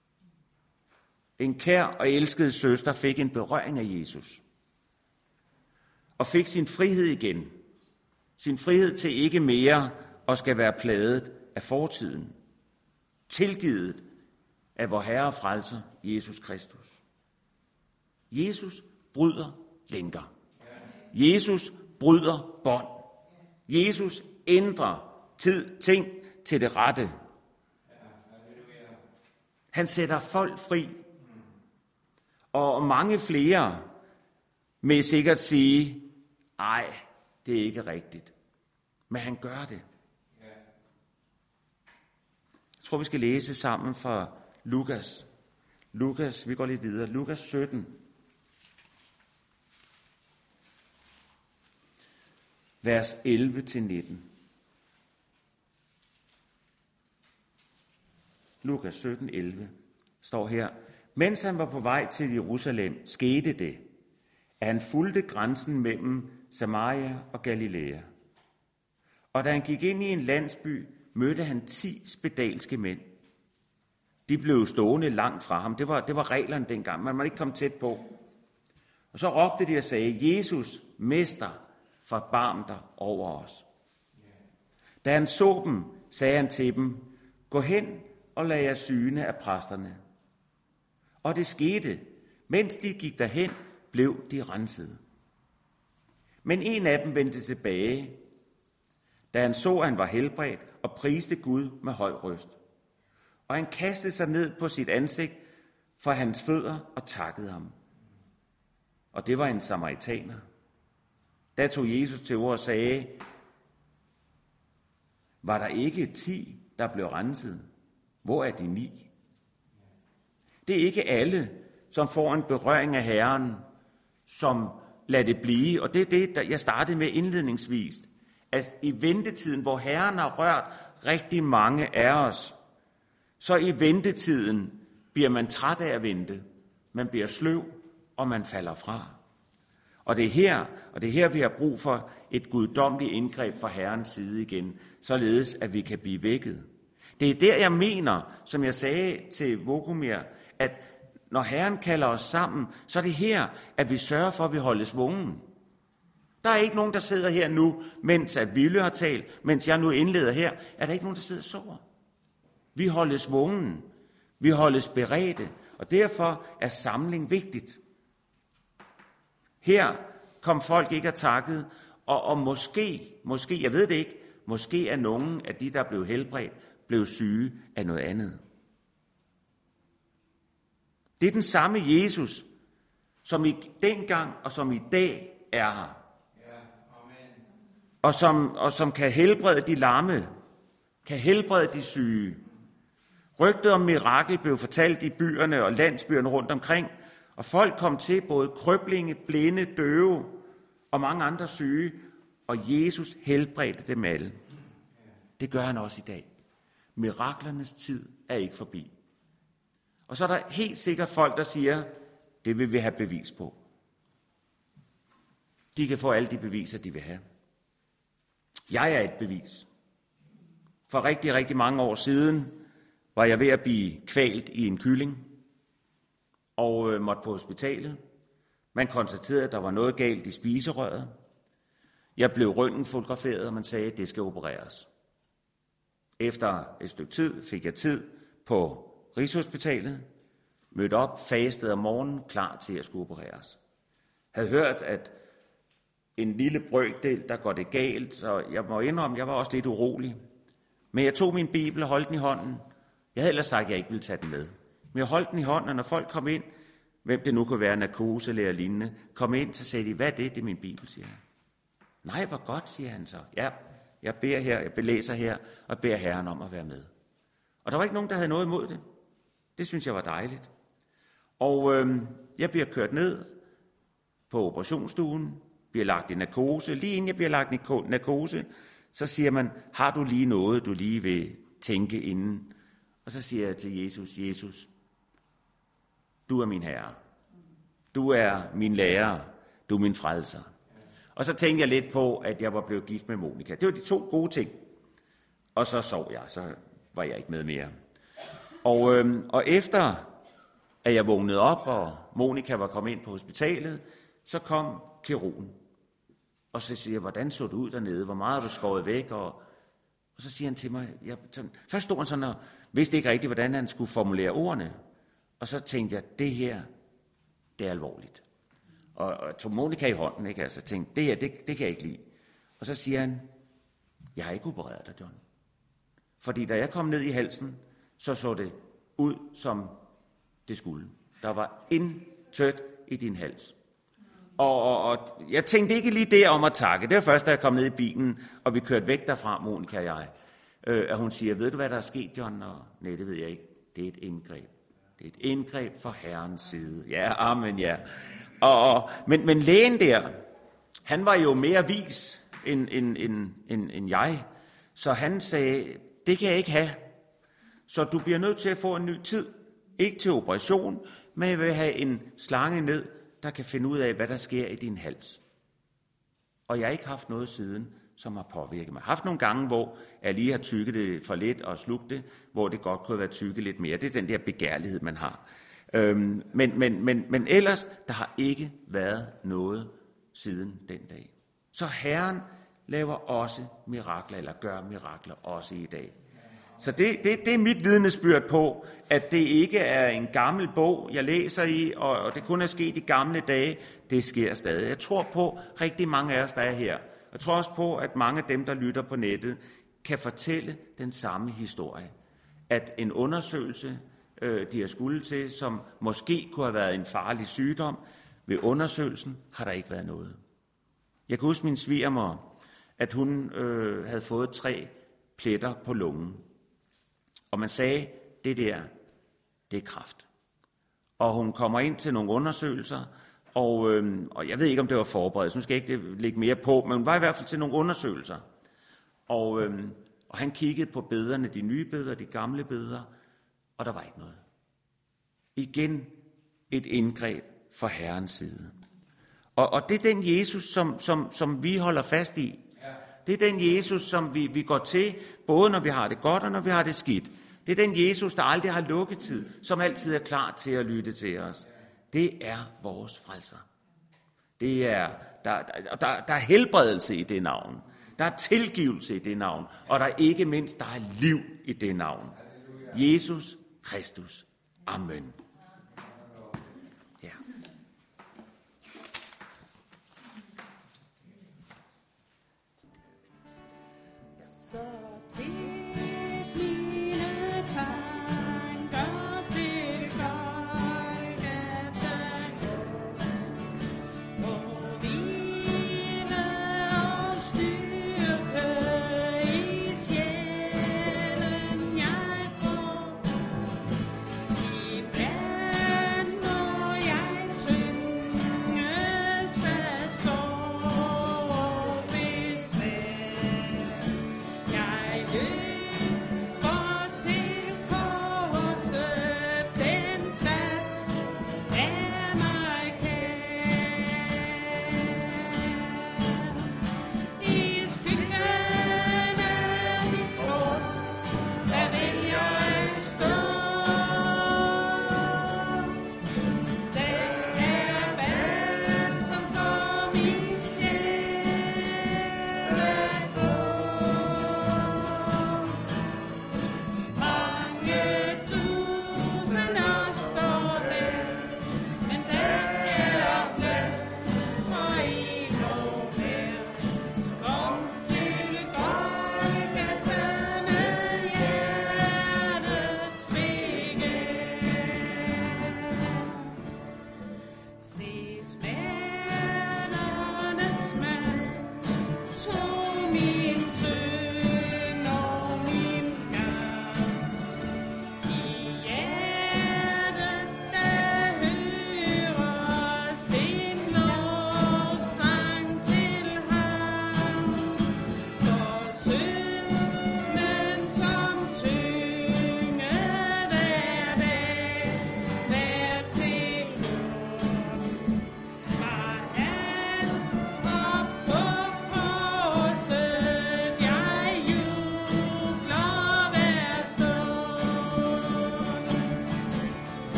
En kær og elsket søster fik en berøring af Jesus. Og fik sin frihed igen. Sin frihed til ikke mere at skal være plaget af fortiden. Tilgivet af vor Herre og Frelser, Jesus Kristus. Jesus bryder lænker. Jesus bryder bånd. Jesus ændrer tid, ting til det rette. Han sætter folk fri. Og mange flere vil sikkert sige: ej, det er ikke rigtigt. Men han gør det. Jeg tror, vi skal læse sammen fra Lukas. Lukas, vi går lidt videre. Lukas sytten. Vers elleve til nitten. Lukas sytten, elleve står her: Mens han var på vej til Jerusalem, skete det, at han fulgte grænsen mellem Samaria og Galilea. Og da han gik ind i en landsby, mødte han ti spedalske mænd. De blev stående langt fra ham. Det var, det var reglerne dengang. Man måtte ikke komme tæt på. Og så råbte de og sagde: Jesus, mester, forbarm dig over os. Da han så dem, sagde han til dem: Gå hen og lad jer syne af præsterne. Og det skete, mens de gik derhen, blev de renset. Men en af dem vendte tilbage, da han så, at han var helbredt, og priste Gud med høj røst. Og han kastede sig ned på sit ansigt for hans fødder og takkede ham. Og det var en samaritaner. Da tog Jesus til ord og sagde, var der ikke ti, der blev renset? Hvor er de ni? Det er ikke alle, som får en berøring af Herren, som lader det blive. Og det er det, der jeg startede med indledningsvis. At i ventetiden, hvor Herren har rørt rigtig mange af os, så i ventetiden bliver man træt af at vente. Man bliver sløv, og man falder fra. Og det er her, og det er her, vi har brug for et guddommeligt indgreb fra Herrens side igen, således at vi kan blive vækket. Det er der, jeg mener, som jeg sagde til Vogumir, at når Herren kalder os sammen, så er det her, at vi sørger for, at vi holdes vågen. Der er ikke nogen, der sidder her nu, mens at Ville har talt, mens jeg nu indleder her, er der ikke nogen, der sidder og sover. Vi holdes vågen, vi holdes beredte, og derfor er samling vigtigt. Her kom folk ikke at takket, og, og måske, måske, jeg ved det ikke, måske er nogen af de, der blev helbredt, blev syge af noget andet. Det er den samme Jesus, som i dengang og som i dag er her. Og som, og som kan helbrede de lamme, kan helbrede de syge. Rygtet om mirakel blev fortalt i byerne og landsbyerne rundt omkring, og folk kom til, både krøblinge, blinde, døve og mange andre syge, og Jesus helbredte dem alle. Det gør han også i dag. Miraklernes tid er ikke forbi. Og så er der helt sikkert folk, der siger, det vil vi have bevis på. De kan få alle de beviser, de vil have. Jeg er et bevis. For rigtig, rigtig mange år siden var jeg ved at blive kvalt i en kylling og øh, måtte på hospitalet. Man konstaterede, at der var noget galt i spiserøret. Jeg blev røntgenfotograferet, og man sagde, at det skal opereres. Efter et stykke tid fik jeg tid på Rigshospitalet, mødte op, fastede om morgenen, klar til at skulle opereres. Havde hørt, at en lille brøkdel, der går det galt, så jeg må indrømme, jeg var også lidt urolig. Men jeg tog min bibel og holdt den i hånden. Jeg havde ellers sagt, at jeg ikke ville tage den med. Men jeg holdt den i hånden, og når folk kom ind, hvem det nu kunne være, narkose eller lignende, kom ind, så sagde de, hvad er det, det er min bibel, siger jeg. Nej, hvor godt, siger han så. Ja, jeg beder her, jeg belæser her, og beder Herren om at være med. Og der var ikke nogen, der havde noget imod det. Det synes jeg var dejligt. Og øh, jeg bliver kørt ned på operationsstuen, bliver lagt i narkose. Lige inden jeg bliver lagt i narkose, så siger man, har du lige noget, du lige vil tænke inden? Og så siger jeg til Jesus, Jesus, du er min herre. Du er min lærer. Du er min frelser. Og så tænkte jeg lidt på, at jeg var blevet gift med Monika. Det var de to gode ting. Og så sov jeg, så var jeg ikke med mere. Og, øhm, og efter at jeg vågnede op, og Monika var kommet ind på hospitalet, så kom kirurgen. Og så siger jeg, hvordan så du ud dernede? Hvor meget har du skåret væk? Og, og så siger han til mig, jeg, sådan, først stod han sådan og vidste ikke rigtigt, hvordan han skulle formulere ordene. Og så tænkte jeg, det her, det er alvorligt. Og, og jeg tog Monika i hånden, ikke? Altså tænkte, det her, det, det kan jeg ikke lide. Og så siger han, jeg har ikke opereret dig, John. Fordi da jeg kom ned i halsen, så så det ud, som det skulle. Der var intet i din hals. Og, og, og jeg tænkte ikke lige det om at takke. Det var først, da jeg kom ned i bilen, og vi kørte væk derfra, Monika og jeg. Øh, at hun siger, ved du, hvad der er sket, John? Og, nej, det ved jeg ikke. Det er et indgreb. Det er et indgreb fra Herrens side. Ja, amen, ja. Og, og, men, men lægen der, han var jo mere vis end, end, end, end, end jeg. Så han sagde, det kan jeg ikke have. Så du bliver nødt til at få en ny tid. Ikke til operation, men jeg vil have en slange ned, der kan finde ud af, hvad der sker i din hals. Og jeg har ikke haft noget siden, som har påvirket mig. Jeg har haft nogle gange, hvor jeg lige har tykket det for lidt og slugt det, hvor det godt kunne være tykket lidt mere. Det er den der begærlighed, man har. Øhm, men, men, men, men ellers, der har ikke været noget siden den dag. Så Herren laver også mirakler, eller gør mirakler også i dag. Så det, det, det er mit vidnesbyrd på, at det ikke er en gammel bog, jeg læser i, og, og det kun er sket i gamle dage. Det sker stadig. Jeg tror på, rigtig mange af os, der er her. Jeg tror også på, at mange af dem, der lytter på nettet, kan fortælle den samme historie. At en undersøgelse, øh, de har skulle til, som måske kunne have været en farlig sygdom, ved undersøgelsen har der ikke været noget. Jeg kan huske min svigermor, at hun øh, havde fået tre pletter på lungen. Og man sagde, det der, det er kræft. Og hun kommer ind til nogle undersøgelser, og, øh, og jeg ved ikke, om det var forberedt, så nu skal jeg ikke lægge mere på, men hun var i hvert fald til nogle undersøgelser. Og, øh, og han kiggede på bederne, de nye beder, de gamle beder, og der var ikke noget. Igen et indgreb fra Herrens side. Og, og det er den Jesus, som, som, som vi holder fast i. Det er den Jesus, som vi, vi går til, både når vi har det godt og når vi har det skidt. Det er den Jesus, der aldrig har lukketid, som altid er klar til at lytte til os. Det er vores frelser. Det er, der, der, der, der er helbredelse i det navn. Der er tilgivelse i det navn. Og der er ikke mindst, der er liv i det navn. Jesus Kristus. Amen. Ja. Yeah.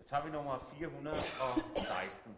tager vi nummer fire hundrede og seksten.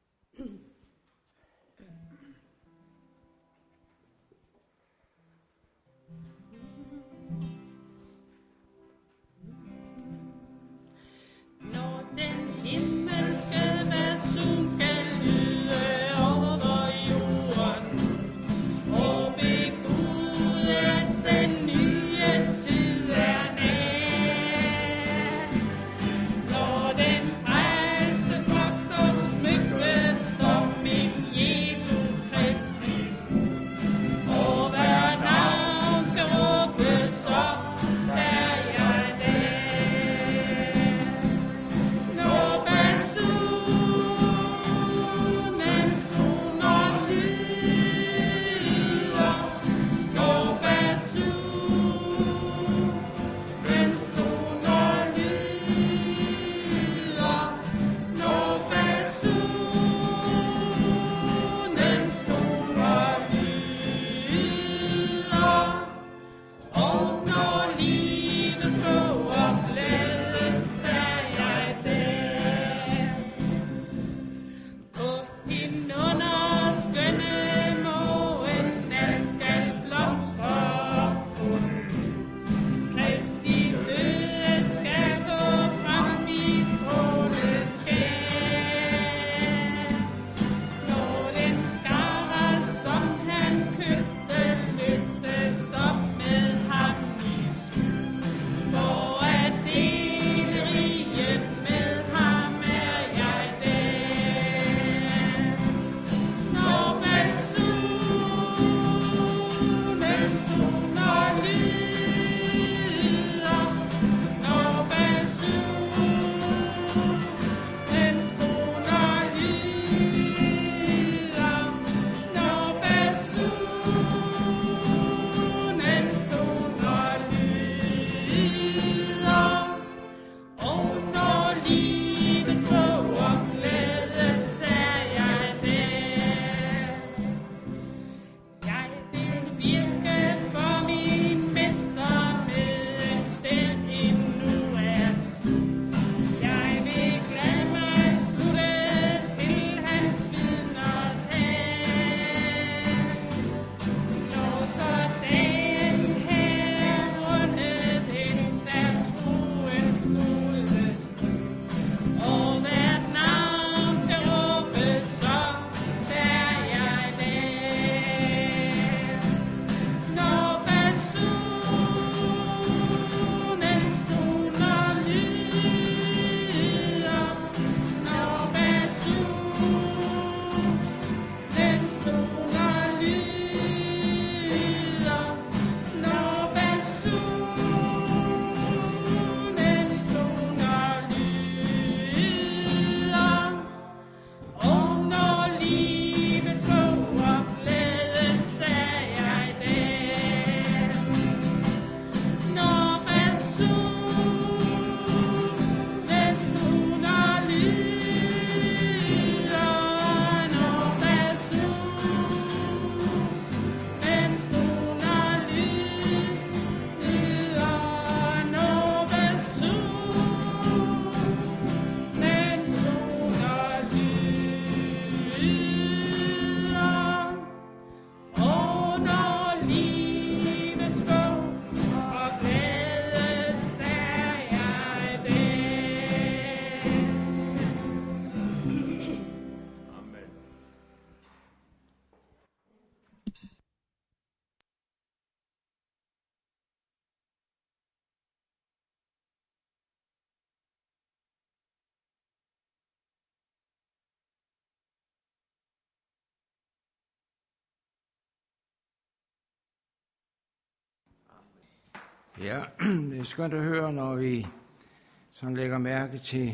Ja, det er skønt at høre, når vi sådan lægger mærke til,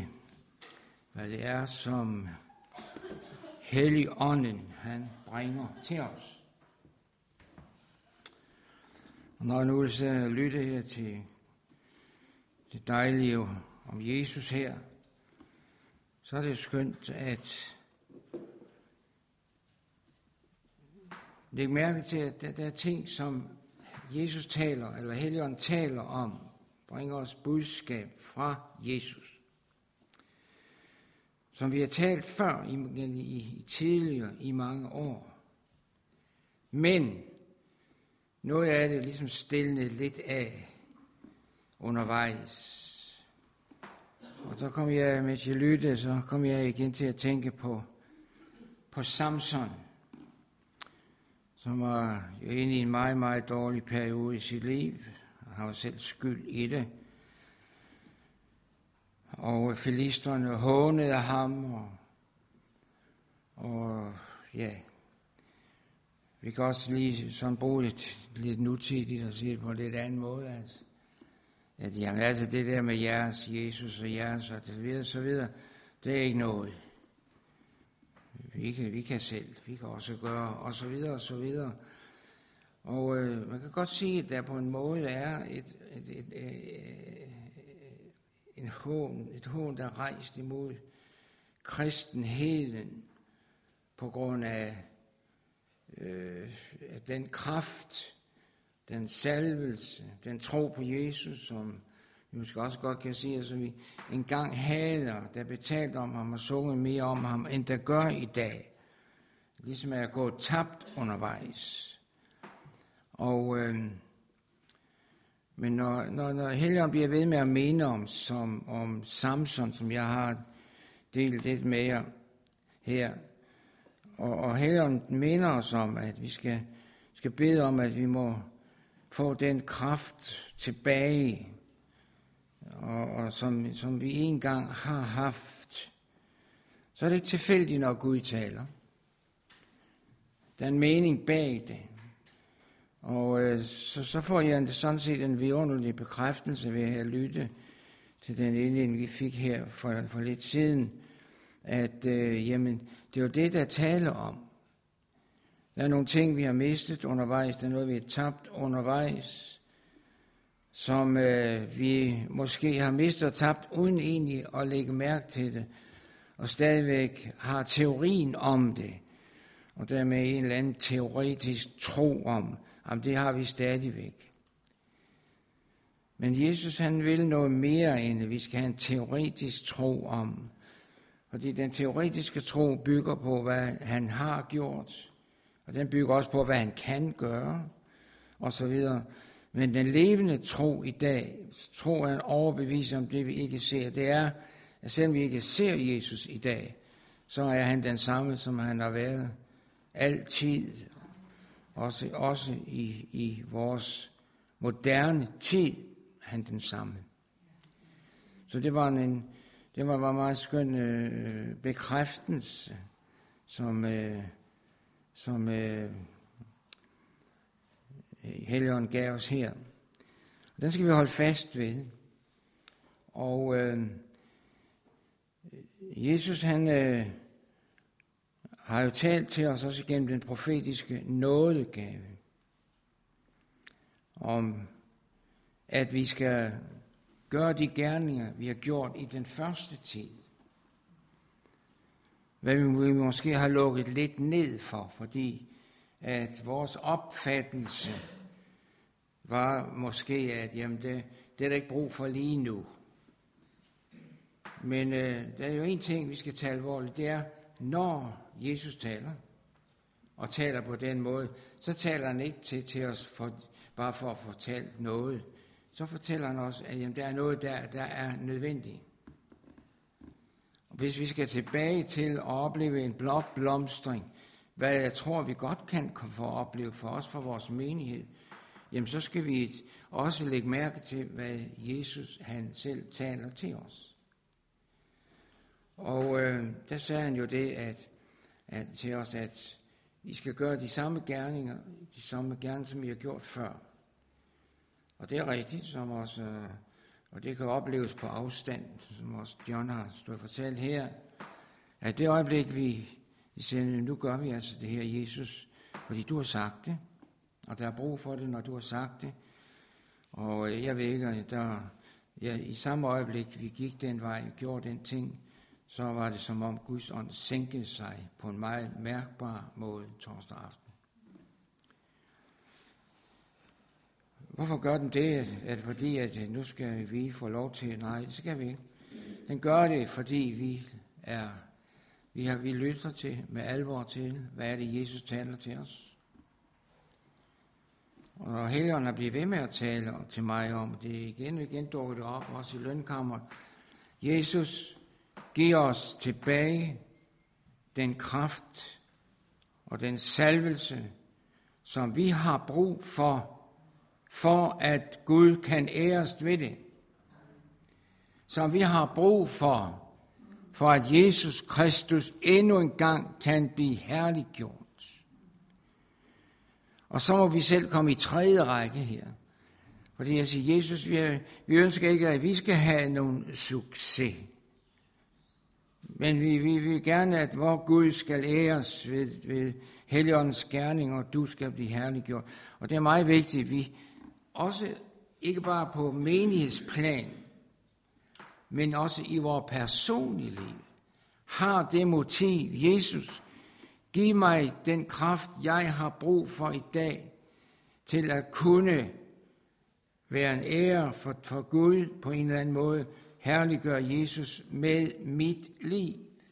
hvad det er, som Helligånden han bringer til os. Og når jeg nu vil lytte her til det dejlige om Jesus her, så er det skønt at lægge mærke til, at der er ting, som Jesus taler, eller Helligånden taler om, bringer os budskab fra Jesus. som vi har talt før i, i, i tidligere i mange år. Men noget af det ligesom stilnet lidt af undervejs. Og så kom jeg, mens jeg lyttede, så kom jeg igen til at tænke på, på Samson, som var jo inde i en meget, meget dårlig periode i sit liv. Han var selv skyld i det. Og filisterne hånede ham, og, og ja, vi kan også lige sådan bruge det lidt nutidigt og sige det på en lidt anden måde. Altså. At jamen, altså det der med jeres Jesus og jeres og så videre, så videre, det er ikke noget. Vi kan, vi kan selv, vi kan også gøre, og så videre, og så videre. Og øh, man kan godt sige, at der på en måde er et, et, et, et, en hån, et hån, der er rejst imod kristenheden på grund af, øh, af den kraft, den salvelse, den tro på Jesus, som vi måske også godt kan sige, at vi engang havde, der betalt om ham og sunget mere om ham, end der gør i dag. Ligesom er gået tabt undervejs. Og, øh, men når, når, når Helligånden bliver ved med at mene om, som, om Samson, som jeg har delt lidt med jer her, og, og Helligånden minder os om, at vi skal, skal bede om, at vi må få den kraft tilbage, og, og som, som vi engang har haft, så er det ikke tilfældigt, når Gud taler. Der er en mening bag det. Og øh, så, så får jeg sådan set en vidunderlig bekræftelse ved at lytte til den indledning, vi fik her for, for lidt siden, at øh, jamen, det er jo det, der taler om. Der er nogle ting, vi har mistet undervejs, der er noget, vi har tabt undervejs, som øh, vi måske har mistet og tabt, uden egentlig at lægge mærke til det, og stadigvæk har teorien om det, og dermed en eller anden teoretisk tro om, jamen det har vi stadigvæk. Men Jesus, han vil noget mere, end vi skal have en teoretisk tro om, fordi den teoretiske tro bygger på, hvad han har gjort, og den bygger også på, hvad han kan gøre, og så videre. Men den levende tro i dag, tro er en overbevisning om det, vi ikke ser. Det er, at selvom vi ikke ser Jesus i dag, så er han den samme, som han har været altid. Også, også i, i vores moderne tid, han den samme. Så det var en, det var en meget skøn øh, bekræftelse, som... Øh, som øh, Helligånden gav os her. Og den skal vi holde fast ved. Og øh, Jesus, han øh, har jo talt til os også gennem den profetiske nådegave, om at vi skal gøre de gerninger, vi har gjort i den første tid. Hvad vi måske har lukket lidt ned for, fordi at vores opfattelse var måske, at jamen det, det er der ikke brug for lige nu. Men øh, der er jo en ting, vi skal tage alvorligt, det er, når Jesus taler, og taler på den måde, så taler han ikke til, til os for, bare for at fortælle noget. Så fortæller han også, at jamen, der er noget, der, der er nødvendigt. Hvis vi skal tilbage til at opleve en blot blomstring, hvad jeg tror, vi godt kan få opleve for os, for vores menighed, jamen så skal vi også lægge mærke til, hvad Jesus han selv taler til os. Og øh, der sagde han jo det, at, at til os, at I skal gøre de samme gerninger, de samme gerninger, som I har gjort før. Og det er rigtigt, som også... Og det kan opleves på afstand, som også John har stået fortalt her, at det øjeblik, vi siger, nu gør vi altså det her, Jesus, fordi du har sagt det, og der er brug for det, når du har sagt det. Og jeg ved ikke, der, ja, i samme øjeblik, vi gik den vej og gjorde den ting, så var det som om Guds ånd sænkede sig på en meget mærkbar måde torsdag aften. Hvorfor gør den det? Er det fordi, at nu skal vi få lov til? Nej, det skal vi ikke. Den gør det, fordi vi er vi, har, vi lytter til med alvor til, hvad er det, Jesus taler til os. Og Helligånden er blevet ved med at tale til mig om, det er igen og igen dukket op, også i lønkammeret. Jesus, giv os tilbage den kraft og den salvelse, som vi har brug for, for at Gud kan æres ved det. Som vi har brug for, for at Jesus Kristus endnu en gang kan blive herliggjort. Og så må vi selv komme i tredje række her. Fordi jeg siger, Jesus, vi, vi ønsker ikke, at vi skal have nogen succes. Men vi, vi, vi vil gerne, at vor Gud skal æres ved, ved Helligåndens gerning, og du skal blive herliggjort. Og det er meget vigtigt, at vi også, ikke bare på menighedsplan, men også i vores personlige liv, har det motiv, Jesus, giv mig den kraft, jeg har brug for i dag, til at kunne være en ære for, for Gud på en eller anden måde, herliggøre Jesus med mit liv.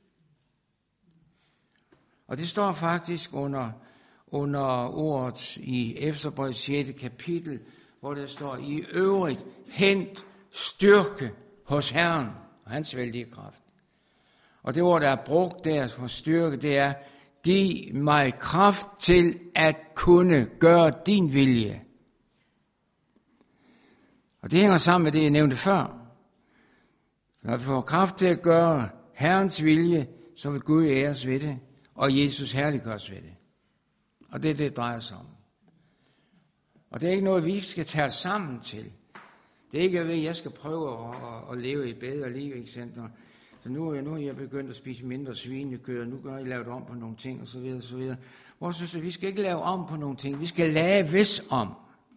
Og det står faktisk under, under ordet i Efeserbrevets sjette kapitel, hvor der står, i øvrigt hent styrke hos Herren og hans vældige kraft. Og det ord, der er brugt der for styrke, det er, giv mig kraft til at kunne gøre din vilje. Og det hænger sammen med det, jeg nævnte før. Når vi får kraft til at gøre Herrens vilje, så vil Gud æres ved det, og Jesus herliggøres ved det. Og det er det, det drejer sig om. Og det er ikke noget, vi skal tage os sammen til. Det er ikke, at jeg skal prøve at, at, at leve et bedre liv, ikke sandt? Så nu er, nu er jeg begyndt at spise mindre svinekød, og nu gør jeg lavet om på nogle ting, og så videre, og så videre. Hvor synes jeg, vi skal ikke lave om på nogle ting, vi skal laves om.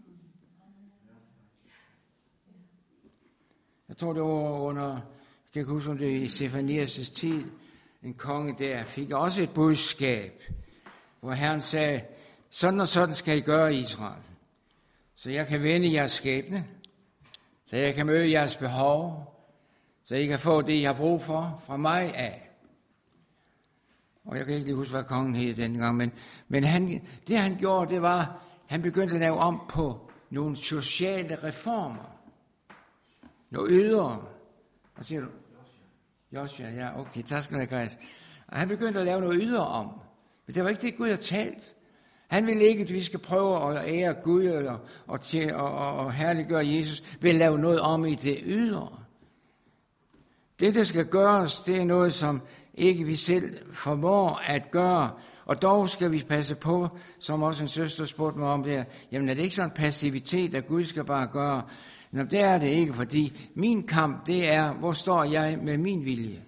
Jeg tror, det var under, jeg kan ikke huske, om det er i Stefanias' tid, en konge der fik også et budskab, hvor Herren sagde, sådan og sådan skal I gøre i Israel, så jeg kan vende jeres skæbne, så jeg kan møde jeres behov, så I kan få det, I har brug for fra mig af. Og jeg kan ikke lige huske, hvad kongen hed dengang, men, men han, det han gjorde, det var, han begyndte at lave om på nogle sociale reformer. Noget ydre. Hvad siger du? Joshua, ja, okay, tak skal du have, Græs. Og han begyndte at lave noget ydre om. Men det var ikke det, Gud har talt. Han ville ikke, at vi skal prøve at ære Gud og, og, til, og, og, og herliggøre Jesus ved at lave noget om i det ydre. Det, der skal gøres, det er noget, som ikke vi selv formår at gøre. Og dog skal vi passe på, som også en søster spurgte mig om der, jamen er det ikke sådan en passivitet, at Gud skal bare gøre? Nå, det er det ikke, fordi min kamp, det er, hvor står jeg med min vilje?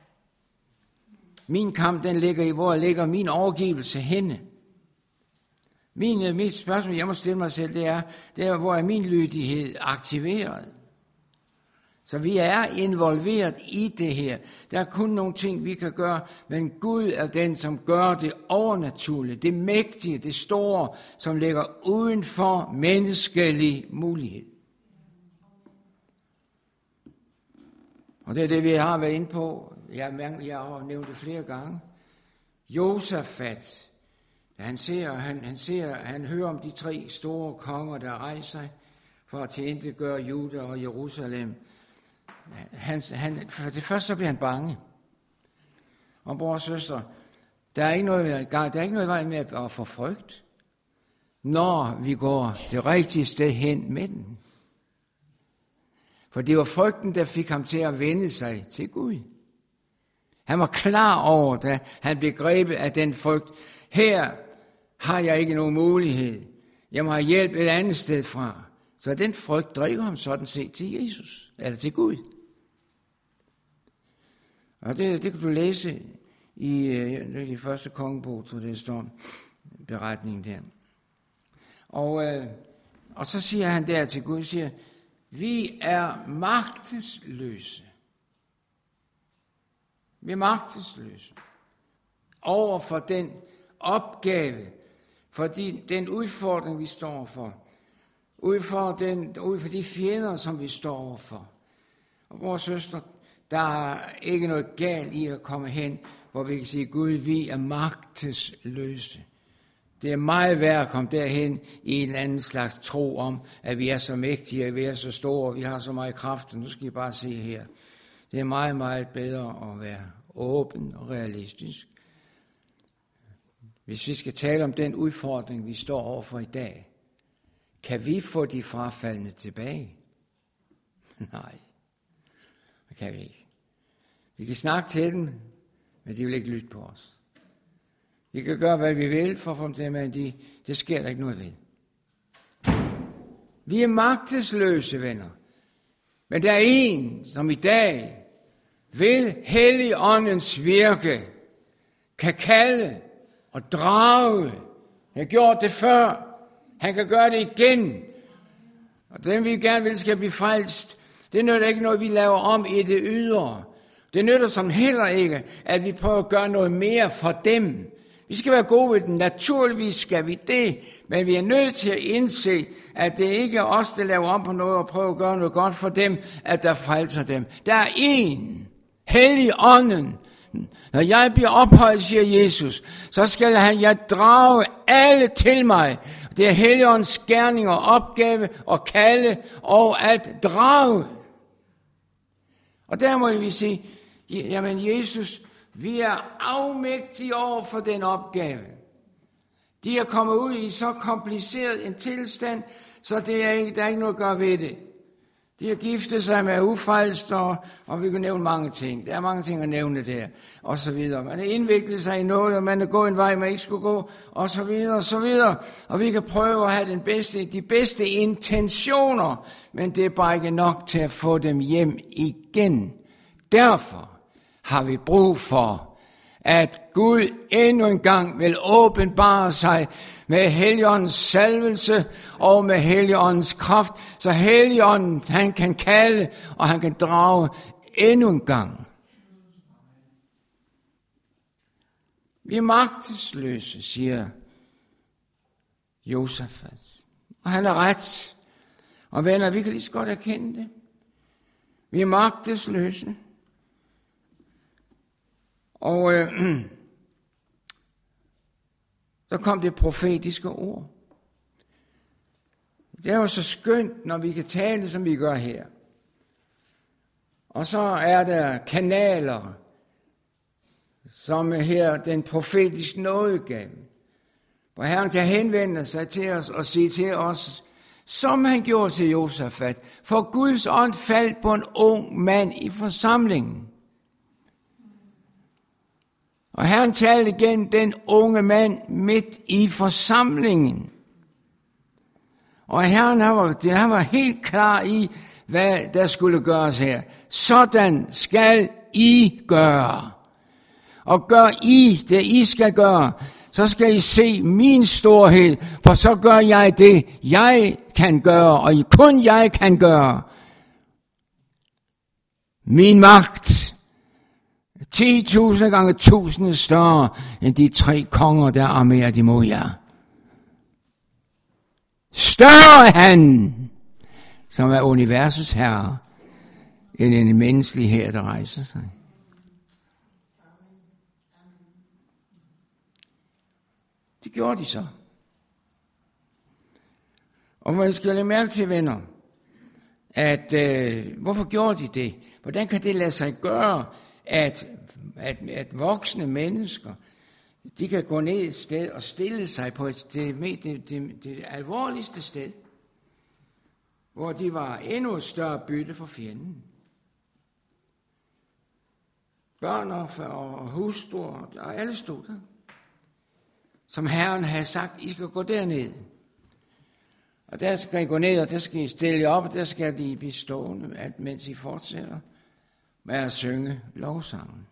Min kamp, den ligger i, hvor ligger min overgivelse henne? Min, mit spørgsmål, jeg må stille mig selv, det er, det er, hvor er min lydighed aktiveret? Så vi er involveret i det her. Der er kun nogle ting, vi kan gøre, men Gud er den, som gør det overnaturlige, det mægtige, det store, som ligger uden for menneskelig mulighed. Og det er det, vi har været inde på. Jeg, jeg har nævnt det flere gange. Josafat, han ser, han, han ser, han hører om de tre store konger, der rejser sig for at tilintetgøre Juda og Jerusalem. Han, han, for det første så bliver han bange. Og bror og søster, der er ikke noget, der er ikke noget vej med at få frygt, når vi går det rigtige sted hen med den. For det var frygten, der fik ham til at vende sig til Gud. Han var klar over, da han blev grebet af den frygt. Her har jeg ikke nogen mulighed. Jeg må have hjælp et andet sted fra. Så den frygt driver ham sådan set til Jesus, eller til Gud. Og det, det kan du læse i, i første kongebog, tror det står beretningen der. Og, øh, og så siger han der til Gud, siger, vi er magtesløse. Vi er magtesløse over for den opgave, for de, den udfordring, vi står for, ud for, den, ud for de fjender, som vi står overfor. Og vores søster, der er ikke noget galt i at komme hen hvor vi kan sige, Gud, vi er magtesløse. Det er meget værd at komme derhen i en anden slags tro om, at vi er så mægtige, at vi er så store, og vi har så meget kraft. Nu skal I bare se her. Det er meget, meget bedre at være åben og realistisk. Hvis vi skal tale om den udfordring, vi står overfor i dag, kan vi få de frafaldne tilbage? Nej, det kan vi ikke. Vi kan snakke til dem, men de vil ikke lytte på os. Vi kan gøre, hvad vi vil for at få dem til, men de, det sker der ikke noget ved. Vi er magtesløse, venner. Men der er en, som i dag ved Helligåndens virke, kan kalde og drage. Han har gjort det før. Han kan gøre det igen. Og dem, vi gerne vil, skal blive frelst. Det nytter ikke noget, vi laver om i det ydre. Det nytter som heller ikke, at vi prøver at gøre noget mere for dem. Vi skal være gode ved den. Naturligvis skal vi det. Men vi er nødt til at indse, at det ikke er os, der laver om på noget og prøver at gøre noget godt for dem, at der frelser dem. Der er en, Helligånden. Når jeg bliver ophøjet, siger Jesus, så skal han jeg drage alle til mig. Det er Helligåndens gerning og opgave og kalde og at drage. Og der må vi sige, jamen Jesus, vi er afmægtige over for den opgave. De er kommet ud i så kompliceret en tilstand, så det er ikke, der er ikke noget at gøre ved det. De har giftet sig med ufrelst, og, og vi kan nævne mange ting. Der er mange ting at nævne der, og så videre. Man er indviklet sig i noget, og man er gået en vej, man ikke skulle gå, og så videre, og så videre. Og vi kan prøve at have den bedste, de bedste intentioner, men det er bare ikke nok til at få dem hjem igen. Derfor har vi brug for, at Gud endnu en gang vil åbenbare sig med Helligåndens salvelse og med Helligåndens kraft, så Helligånden, han kan kalde, og han kan drage endnu en gang. Vi er magtesløse, siger Josafat. Og han er ret. Og venner, vi kan lige så godt erkende det. Vi er magtesløse. Og øh, så kom det profetiske ord. Det er jo så skønt, når vi kan tale, som vi gør her. Og så er der kanaler, som her den profetiske nådegave, hvor Herren kan henvende sig til os og sige til os, som han gjorde til Josafat, for Guds ånd faldt på en ung mand i forsamlingen. Og Herren talte igen den unge mand midt i forsamlingen. Og Herren han var, han var helt klar i, hvad der skulle gøres her. Sådan skal I gøre. Og gør I det, I skal gøre, så skal I se min storhed, for så gør jeg det, jeg kan gøre, og kun jeg kan gøre. Min magt ti tusind gange tusinde større end de tre konger, der armerer imod jer. Større han, som er universets herre, end en menneskelig her, der rejser sig. Det gjorde de så. Og man skal lade mærke til, venner, at øh, hvorfor gjorde de det? Hvordan kan det lade sig gøre, at, at, at voksne mennesker, de kan gå ned et sted og stille sig på et, det, det, det, det alvorligste sted, hvor de var endnu et større bytte for fjenden. Børn og, og hustruer, og alle stod der. Som Herren havde sagt, I skal gå derned. Og der skal I gå ned, og der skal I stille jer op, og der skal I blive stående, at, mens I fortsætter med at synge lovsangen.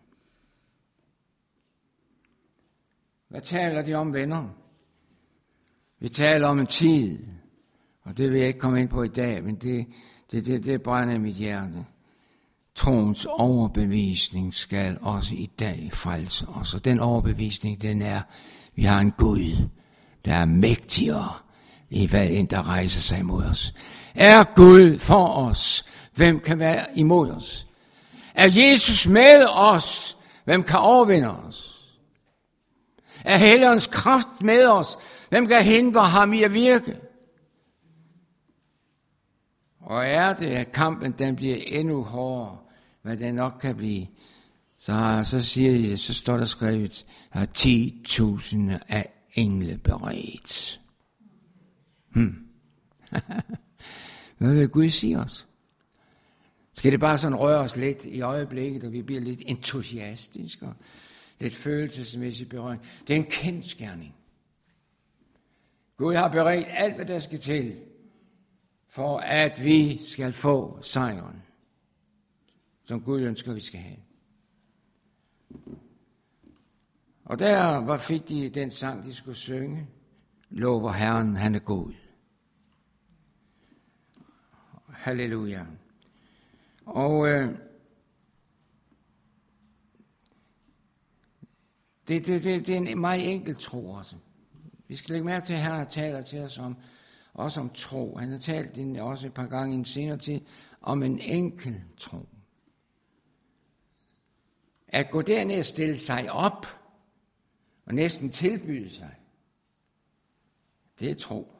Hvad taler de om, venner? Vi taler om en tid, og det vil jeg ikke komme ind på i dag, men det, det, det, det brænder i mit hjerte. Troens overbevisning skal også i dag frelse os, og den overbevisning, den er, vi har en Gud, der er mægtigere i hvad end der rejser sig imod os. Er Gud for os? Hvem kan være imod os? Er Jesus med os? Hvem kan overvinde os? Er Helligåndens kraft med os? Hvem kan hindre ham i at virke? Og er det, at kampen den bliver endnu hårdere, hvad den nok kan blive, så, så siger jeg, så står der skrevet, at ti tusinder af engle beredt. Hmm. Hvad vil Gud sige os? Skal det bare sådan røre os lidt i øjeblikket, og vi bliver lidt entusiastiske og lidt følelsesmæssigt berøring? Det er en kendsgerning. Gud har beredt alt, hvad der skal til, for at vi skal få sejren, som Gud ønsker, vi skal have. Og der var fik de den sang, de skulle synge. Lover Herren, han er god. Halleluja. Og øh, det, det, det, det er en meget enkel tro også. Vi skal lægge mærke til, at Herren taler til os om, også om tro. Han har talt også et par gange i en senere tid om en enkel tro. At gå derned og stille sig op og næsten tilbyde sig, det er tro.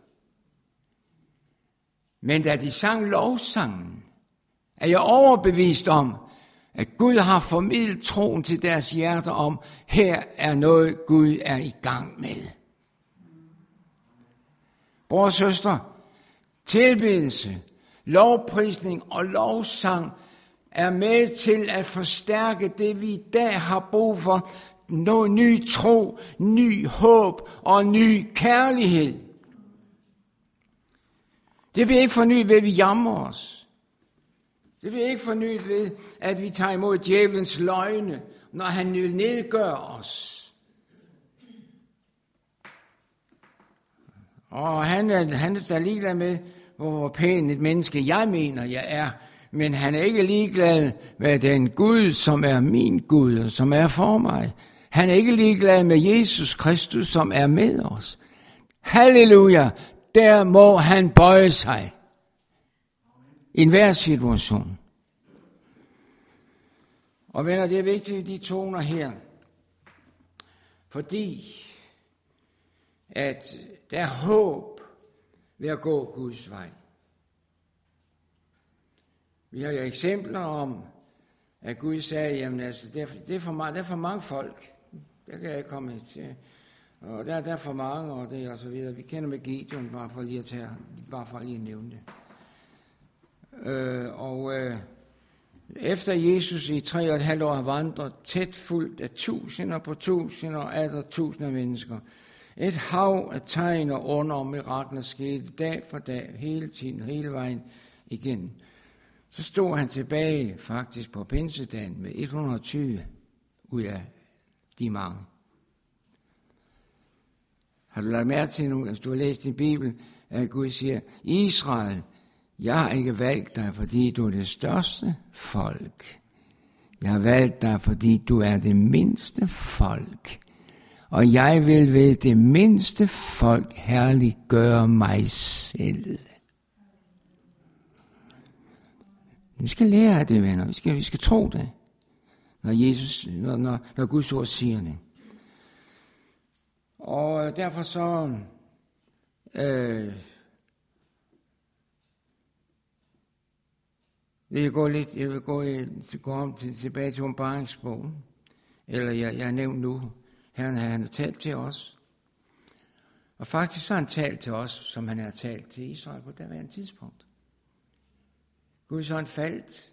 Men da de sang lovsangen, er jeg overbevist om, at Gud har formidlet troen til deres hjerter om, her er noget, Gud er i gang med. Bror og søster, tilbedelse, lovprisning og lovsang er med til at forstærke det, vi i dag har brug for. Noget ny tro, ny håb og ny kærlighed. Det bliver ikke fornyet ved, at vi jammer os. Det bliver ikke fornyet ved, at vi tager imod djævelens løgne, når han vil nedgøre os. Og han er, han er da ligeglad med, hvor pæn et menneske jeg mener, jeg er. Men han er ikke ligeglad med den Gud, som er min Gud, og som er for mig. Han er ikke ligeglad med Jesus Kristus, som er med os. Halleluja! Der må han bøje sig. I enhver situation. Og venner, det er vigtigt, de toner her. Fordi at der er håb ved at gå Guds vej. Vi har jo eksempler om, at Gud sagde, jamen altså, det er, det er, for, meget, det er for mange folk. Der kan jeg ikke komme til. Og der, der er for mange, og det og så videre. Vi kender med Gideon, bare for lige at, tage, bare for lige at nævne det. Øh, og øh, efter Jesus i tre og et halvt år har vandret tæt fuldt af tusinder på tusinder og atter tusinder af mennesker. Et hav af tegn og under og mirakler skete dag for dag, hele tiden, hele vejen igen. Så stod han tilbage faktisk på pinsedagen med et hundrede og tyve ud af de mange. Har du lagt mærke til nu, hvis du har læst i Bibelen, at Gud siger, Israel, jeg har ikke valgt dig, fordi du er det største folk. Jeg har valgt dig, fordi du er det mindste folk. Og jeg vil ved det mindste folk herliggøre mig selv. Vi skal lære af det, venner. Vi skal, vi skal tro det, når, Jesus, når, når, når Guds ord siger det. Og derfor så øh, vil jeg gå lidt, jeg vil gå, gå om til, tilbage til åbenbaringsbogen, eller jeg, jeg har nævnt nu, Herren han har talt til os. Og faktisk så har han talt til os, som han har talt til Israel på daværende tidspunkt. Guds ånd faldt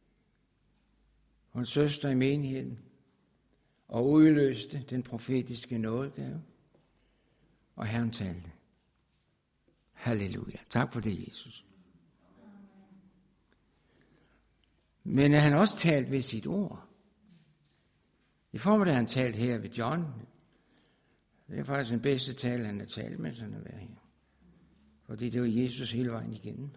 på en søster i menigheden og udløste den profetiske nådegave. Og Herren talte. Halleluja. Tak for det, Jesus. Men han har også talt ved sit ord. I form af det, han talt her ved John. Det er faktisk den bedste tale, han har talt med, sådan at være her. Fordi det var Jesus hele vejen igennem.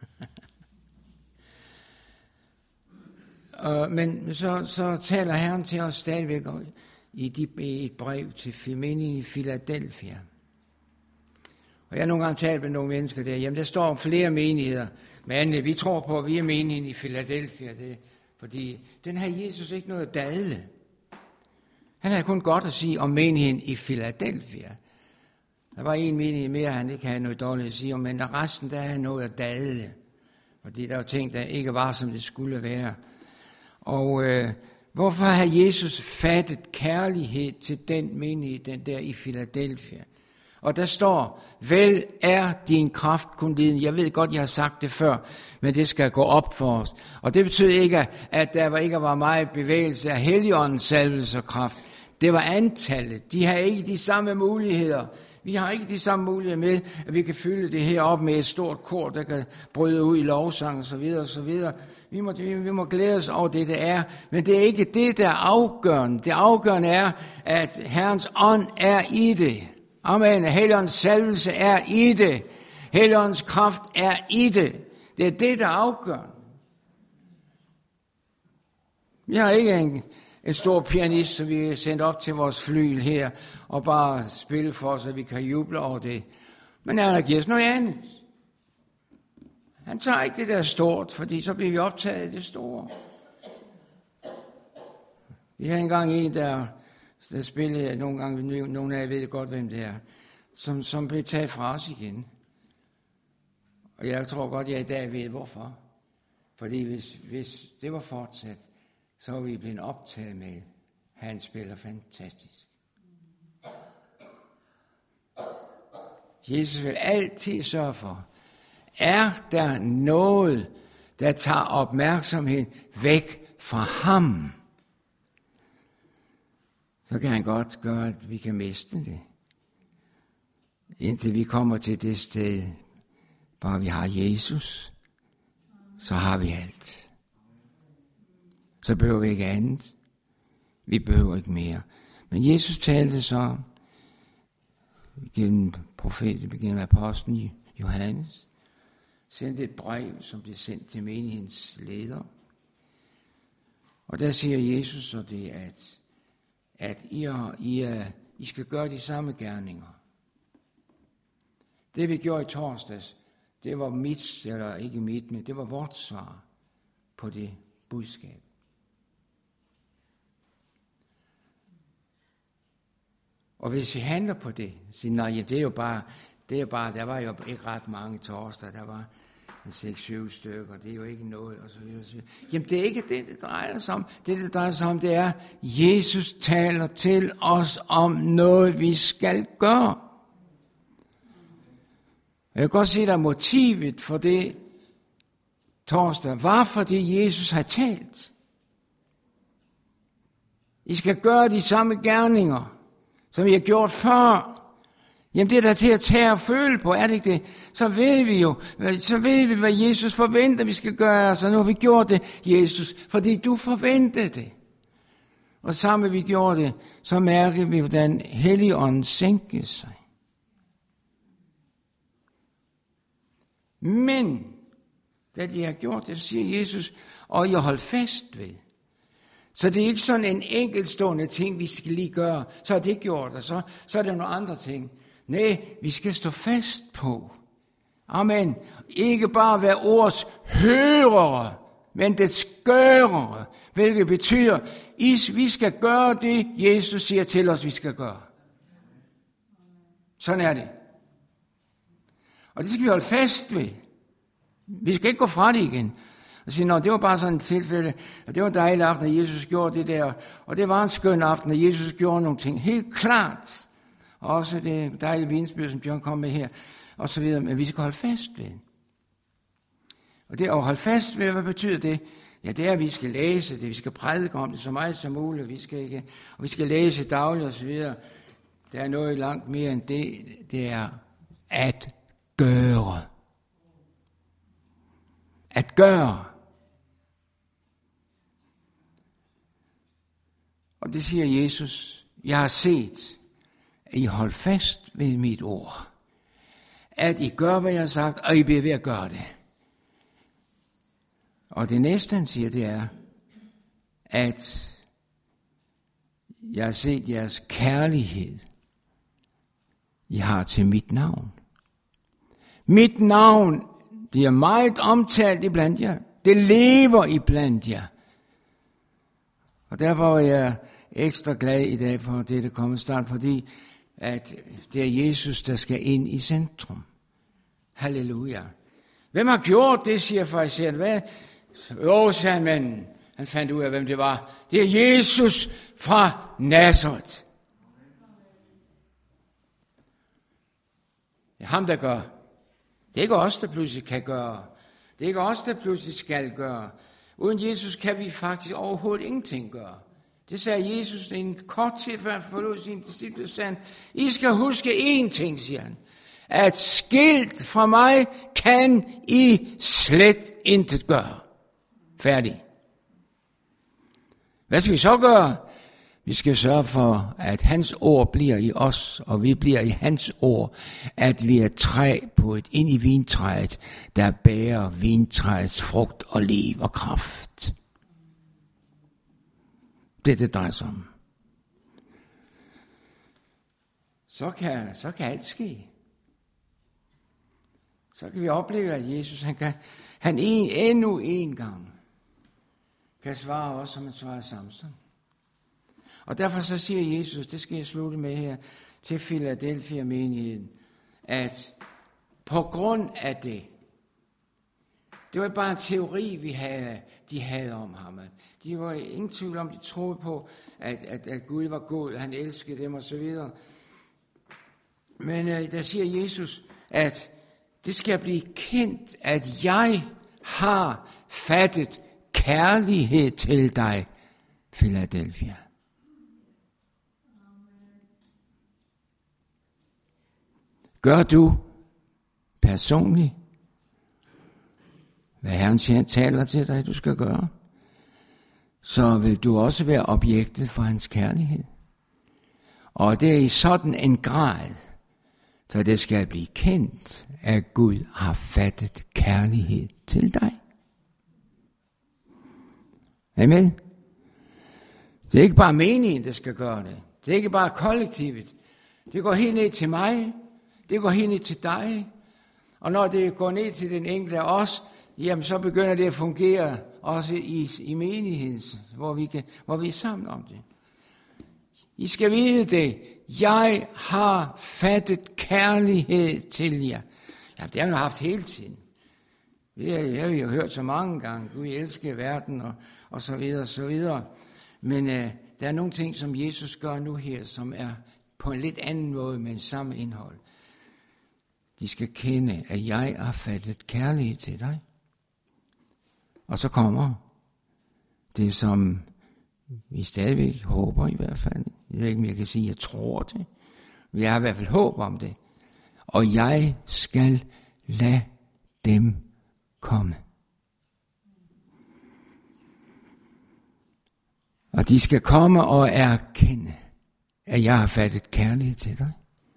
Uh, men så, så taler Herren til os stadigvæk i, de, i et brev til menigheden i Philadelphia. Og jeg har nogle gange talt med nogle mennesker der, jamen der står flere menigheder, men vi tror på, at vi er menigheden i Philadelphia, det, fordi den har Jesus ikke noget at dadle. Han havde kun godt at sige om menigheden i Philadelphia. Der var en menighed mere, han ikke havde noget dårligt at sige om, men resten der havde noget at dadle. Fordi der var ting, der ikke var, som det skulle være. Og øh, hvorfor har Jesus fattet kærlighed til den menighed, den der i Philadelphia? Og der står, vel er din kraft kun liden. Jeg ved godt, jeg har sagt det før, men det skal gå op for os. Og det betyder ikke, at der ikke var meget bevægelse af Helligåndens salvelse og kraft. Det var antallet. De har ikke de samme muligheder. Vi har ikke de samme muligheder med, at vi kan fylde det her op med et stort kor, der kan bryde ud i lovsang og så videre og så videre. Vi må, vi, vi må glæde os over det, det er. Men det er ikke det, der er afgørende. Det afgørende er, at Herrens ånd er i det. Amen. Helligåndens salvelse er i det. Helligåndens kraft er i det. Det er det, der er afgørende. Vi har ikke en, en stor pianist, som vi har sendt op til vores flyl her, og bare spille for os, så vi kan juble over det. Men han har givet os noget andet. Han tager ikke det der stort, fordi så bliver vi optaget af det store. Vi har engang en, der, der spillede, nogle gange, nogle af jer ved godt, hvem det er, som, som blev taget fra os igen. Og jeg tror godt, jeg i dag ved, hvorfor. Fordi hvis, hvis det var fortsat, så var vi blevet optaget med, han spiller fantastisk. Jesus vil altid sørge for, er der noget, der tager opmærksomheden væk fra ham, så kan han godt gøre, at vi kan miste det. Indtil vi kommer til det sted, bare vi har Jesus, så har vi alt. Så behøver vi ikke andet. Vi behøver ikke mere. Men Jesus talte så gennem profeten, gennem apostlen Johannes, sendte et brev, som blev sendt til menighedens leder. Og der siger Jesus så det, at, at I, er, I, er, I skal gøre de samme gerninger. Det vi gjorde i torsdags, det var mit, eller ikke mit, men det var vort svar på det budskab. Og hvis vi handler på det, siger nej, det er jo bare, det er bare, der var jo ikke ret mange torsdag, der var seks syv stykker, det er jo ikke noget, og så videre, og så videre. Jamen det er ikke det, det drejer sig om. Det, det drejer sig om, det er, Jesus taler til os om noget, vi skal gøre. Jeg kan godt se, at motivet for det torsdag var, fordi Jesus har talt. I skal gøre de samme gerninger, som I har gjort før. Jamen det er der til at tage og føle på, er det ikke det? Så ved vi jo, så ved vi, hvad Jesus forventer, vi skal gøre. Så nu har vi gjort det, Jesus, fordi du forventede det. Og sammen vi gjorde det, så mærker vi, hvordan Helligånden sænker sig. Men, da de har gjort det, så siger Jesus, og I har holdt fast ved. Så det er ikke sådan en enkeltstående ting, vi skal lige gøre. Så er det gjort, og så, så er det nogle andre ting. Nej, vi skal stå fast på. Amen. Ikke bare være ords hørere, men dets gørere. Hvilket betyder, at vi skal gøre det, Jesus siger til os, vi skal gøre. Sådan er det. Og det skal vi holde fast ved. Vi skal ikke gå fra det igen. Og sige, nå, det var bare sådan et tilfælde, og det var dejligt aften, at Jesus gjorde det der, og det var en skøn aften, at Jesus gjorde nogle ting. Helt klart. Og også det dejlige vinsbyrd, som Bjørn kom med her, og så videre, men vi skal holde fast ved. Og det at holde fast ved, hvad betyder det? Ja, det er, at vi skal læse det, vi skal prædike om det så meget som muligt, vi skal ikke, og vi skal læse dagligt og så videre. Der er noget langt mere end det, det er at gøre. At gøre. Og det siger Jesus, jeg har set, at I holder fast ved mit ord. At I gør, hvad jeg har sagt, og I bliver ved at gøre det. Og det næste, han siger, det er, at jeg har set jeres kærlighed, I har til mit navn. Mit navn bliver meget omtalt iblandt jer. Det lever iblandt jer. Og derfor er jeg, ekstra glad i dag for dette kommende start, fordi at det er Jesus, der skal ind i centrum. Halleluja. Hvem har gjort det, siger farisæeren. Hvad? Jo, sagde han, men han fandt ud af, hvem det var. Det er Jesus fra Nazareth. Det er ham, der gør. Det er ikke os, der pludselig kan gøre. Det er ikke os, der pludselig skal gøre. Uden Jesus kan vi faktisk overhovedet ingenting gøre. Det sagde Jesus en kort tid før han forlod sine disciple, sagde han, I skal huske én ting, siger han, at skilt fra mig kan I slet intet gøre. Færdig. Hvad skal vi så gøre? Vi skal sørge for, at hans ord bliver i os, og vi bliver i hans ord, at vi er træ på et ind i vintræet, der bærer vintræets frugt og liv og kraft. Det er det, drejer sig om. Så kan, så kan alt ske. Så kan vi opleve, at Jesus, han kan, han en, endnu en gang, kan svare os, som han svarer Samson. Og derfor så siger Jesus, det skal jeg slutte med her, til Philadelphia-menigheden, at på grund af det, det var bare en teori, vi havde, de havde om ham. De var ingen tvivl om, de troede på, at, at, at Gud var god, han elskede dem og så videre. Men uh, der siger Jesus, at det skal blive kendt, at jeg har fattet kærlighed til dig, Philadelphia. Gør du personligt, hvad Herren taler til dig, du skal gøre, så vil du også være objektet for hans kærlighed. Og det er i sådan en grad, så det skal blive kendt, at Gud har fattet kærlighed til dig. Amen. Det er ikke bare meningen, der skal gøre det. Det er ikke bare kollektivet. Det går helt ned til mig. Det går helt ned til dig. Og når det går ned til den enkelte af os, jamen så begynder det at fungere også i, i menigheden, hvor vi, kan, hvor vi er sammen om det. I skal vide det. Jeg har fattet kærlighed til jer. Ja, det har vi haft hele tiden. Det har vi jo hørt så mange gange. Gud elsker verden og, og så videre og så videre. Men øh, der er nogle ting, som Jesus gør nu her, som er på en lidt anden måde, men samme indhold. De skal kende, at jeg har fattet kærlighed til dig. Og så kommer det, som vi stadigvæk håber i hvert fald. Jeg ved ikke, om jeg kan sige, at jeg tror det. Vi har i hvert fald håb om det. Og jeg skal lade dem komme. Og de skal komme og erkende, at jeg har fattet kærlighed til dig.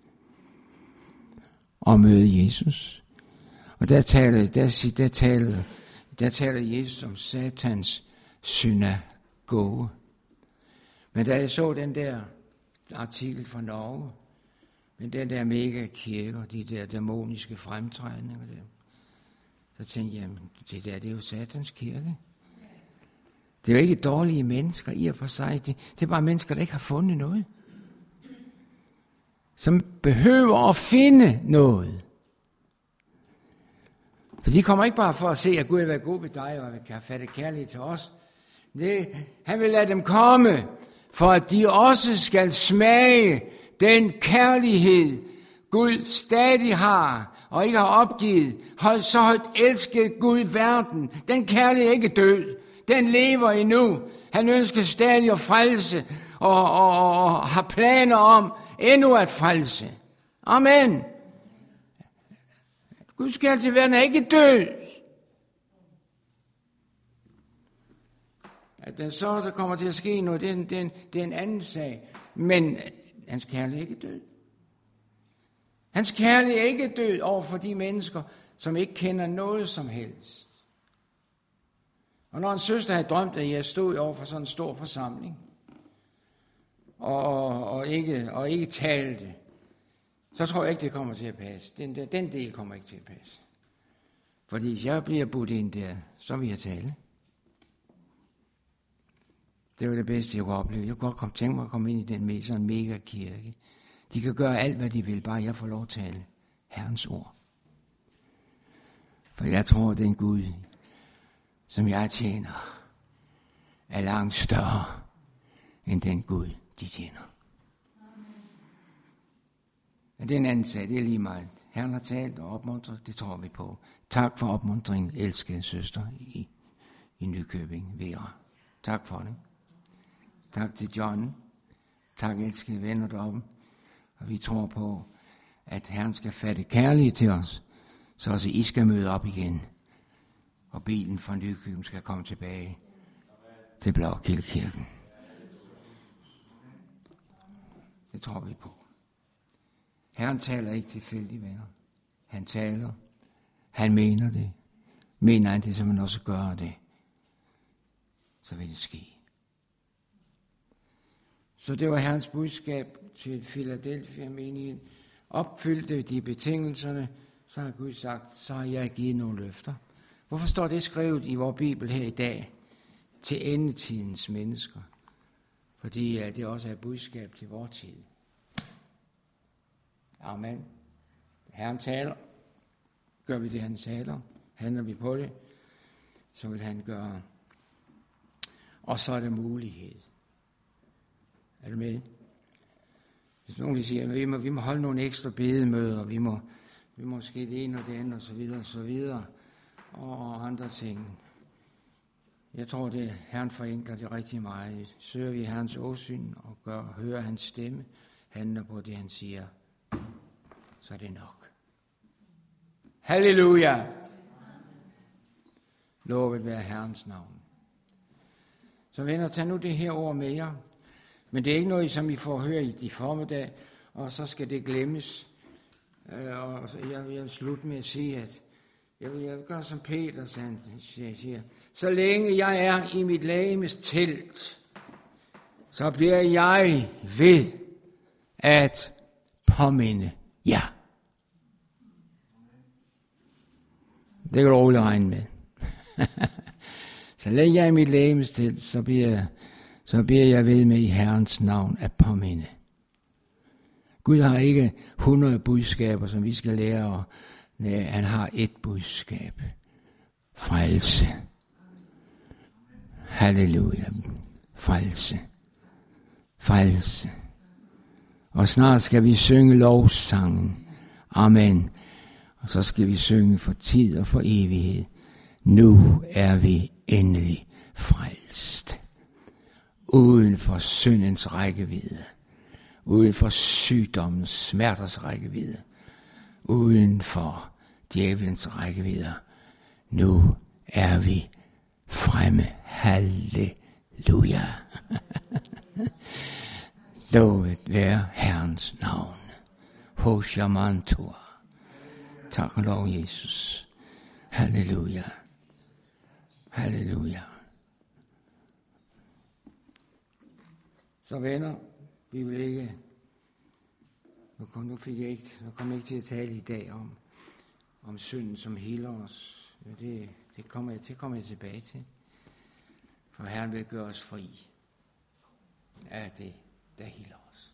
Og møde Jesus. Og der taler, der, der taler, der taler Jesus om Satans synagoge. Men da jeg så den der artikel fra Norge, men den der mega kirker, de der dæmoniske fremtrædninger der, så tænkte jeg, det der, det er jo Satans kirke. Det er jo ikke dårlige mennesker i og for sig. Det, det er bare mennesker, der ikke har fundet noget. Som behøver at finde noget. For de kommer ikke bare for at se, at Gud vil være god ved dig, og kan fatte kærlighed til os. Det, han vil lade dem komme, for at de også skal smage den kærlighed, Gud stadig har, og ikke har opgivet. Så højt elsker Gud verden. Den kærlighed er ikke død. Den lever endnu. Han ønsker stadig at frelse, og, og, og, og har planer om endnu at frelse. Amen. Guds kærlighed til verden er ikke død. At den så, der kommer til at ske noget, det er en, det er en, det er en anden sag. Men hans kærlighed er ikke død. Hans kærlighed er ikke død over for de mennesker, som ikke kender noget som helst. Og når en søster havde drømt, at jeg stod over for sådan en stor forsamling, og, og, og, ikke, og ikke talte, så tror jeg ikke, det kommer til at passe. Den, der, den del kommer ikke til at passe. Fordi hvis jeg bliver budt ind der, så vil jeg tale. Det var det bedste, jeg kunne opleve. Jeg kunne godt komme, tænke mig at komme ind i den med sådan en mega kirke. De kan gøre alt, hvad de vil, bare jeg får lov at tale Herrens ord. For jeg tror, den Gud, som jeg tjener, er langt større end den Gud, de tjener. Men det er en anden sag, det er lige meget. Herren har talt og opmuntret, det tror vi på. Tak for opmuntringen, elskede søster i, i Nykøbing, Vera. Tak for det. Tak til John. Tak, elskede venner deroppe. Og vi tror på, at Herren skal fatte kærlighed til os, så også I skal møde op igen. Og bilen fra Nykøbing skal komme tilbage til Blåkildekirken. Det tror vi på. Herren taler ikke tilfældigt, venner. Han taler. Han mener det. Mener han det, så man også gør det. Så vil det ske. Så det var Herrens budskab til Philadelphia menigheden. Opfyldte de betingelserne, så har Gud sagt, så har jeg givet nogle løfter. Hvorfor står det skrevet i vores Bibel her i dag? Til endetidens mennesker. Fordi ja, det også er et budskab til vores tid. Amen. Herren taler. Gør vi det, han taler? Handler vi på det? Så vil han gøre. Og så er der mulighed. Er du med? Hvis nogen vil sige, at vi må, vi må holde nogle ekstra bedemøder, vi må, vi må ske det ene og det andet, og så videre, og så videre, og andre ting. Jeg tror, det Herren forenkler det rigtig meget. Søger vi Herrens åsyn og gør, hører hans stemme, handler på det, han siger, så er det nok. Halleluja! Lovet være Herrens navn. Så venner, tag nu det her ord med jer. Men det er ikke noget, som I får høre i de formiddag, og så skal det glemmes. Og jeg vil slutte med at sige, at jeg vil, jeg vil gøre som Peter siger. Så længe jeg er i mit legemes telt, så bliver jeg ved at påminde jer. Det kan du roligt regne med. Så længe jeg er i mit legemes telt, så bliver, så bliver jeg ved med i Herrens navn at påminde. Gud har ikke hundrede budskaber, som vi skal lære, og nej, han har et budskab. Frelse. Halleluja. Frelse. Frelse. Og snart skal vi synge lovsangen. Amen. Og så skal vi synge for tid og for evighed. Nu er vi endelig frelst. Uden for syndens rækkevidde. Uden for sygdommens smerters rækkevidde. Uden for djævelens rækkevidde. Nu er vi fremme. Halleluja. Lovet være Herrens navn. Hoshamantur. Tak og lov, Jesus. Halleluja. Halleluja. Så venner, vi vil ikke, nu, kom, nu fik jeg ikke, nu kom jeg ikke til at tale i dag om, om synden, som heler os. Det, det, kommer jeg, det kommer jeg tilbage til. For Herren vil gøre os fri af det, der heler os.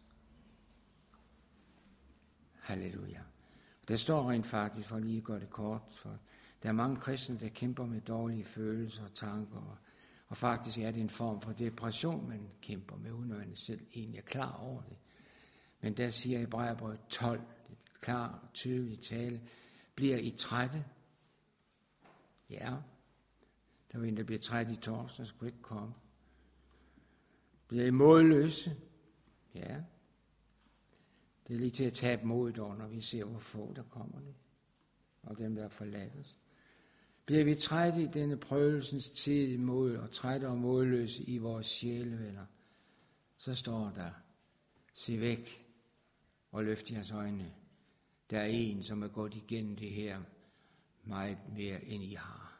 Halleluja. Der står rent faktisk, for lige at gøre det kort, for der er mange kristne, der kæmper med dårlige følelser og tanker, og, og faktisk er det en form for depression, man kæmper med, uden at man selv egentlig er klar over det. Men der siger Hebræerbrevet tolv, det er klar og tydelig tale, bliver I trætte? Ja. Der var en, der blev træt i torsdag, skulle ikke komme. Bliver I modløse? Ja. Det er lige til at tabe modet over, når vi ser, hvor få der kommer det. Og dem, der har forladt os. Bliver vi trætte i denne prøvelsens tid mod, og trætte og modløse i vores sjælevenner, så står der, se væk og løft jeres øjne. Der er en, som er gået igennem det her meget mere, end I har.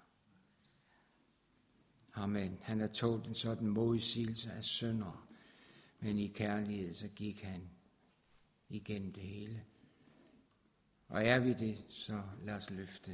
Amen. Han har tålt en sådan modsigelse af synder, men i kærlighed så gik han igennem det hele. Og er vi det, så lad os løfte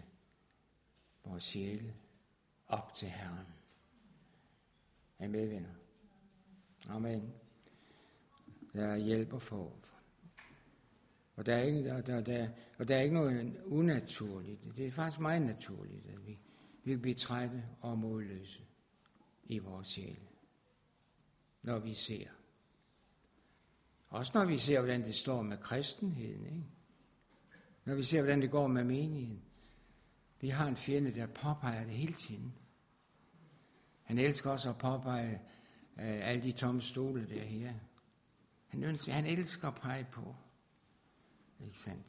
vores sjæle op til Herren. Er I med, venner? Amen. Der er hjælp at få. Og der er ikke, der, der, der, og der er ikke noget unaturligt. Det er faktisk meget naturligt, at vi, vi kan blive trætte og modløse i vores sjæl, når vi ser. Også når vi ser, hvordan det står med kristenheden, ikke? Når vi ser, hvordan det går med menigheden. Vi har en fjende, der påpeger det hele tiden. Han elsker også at påpege uh, alle de tomme stole der her. Han, ønsker, han elsker at pege på. Ikke sandt?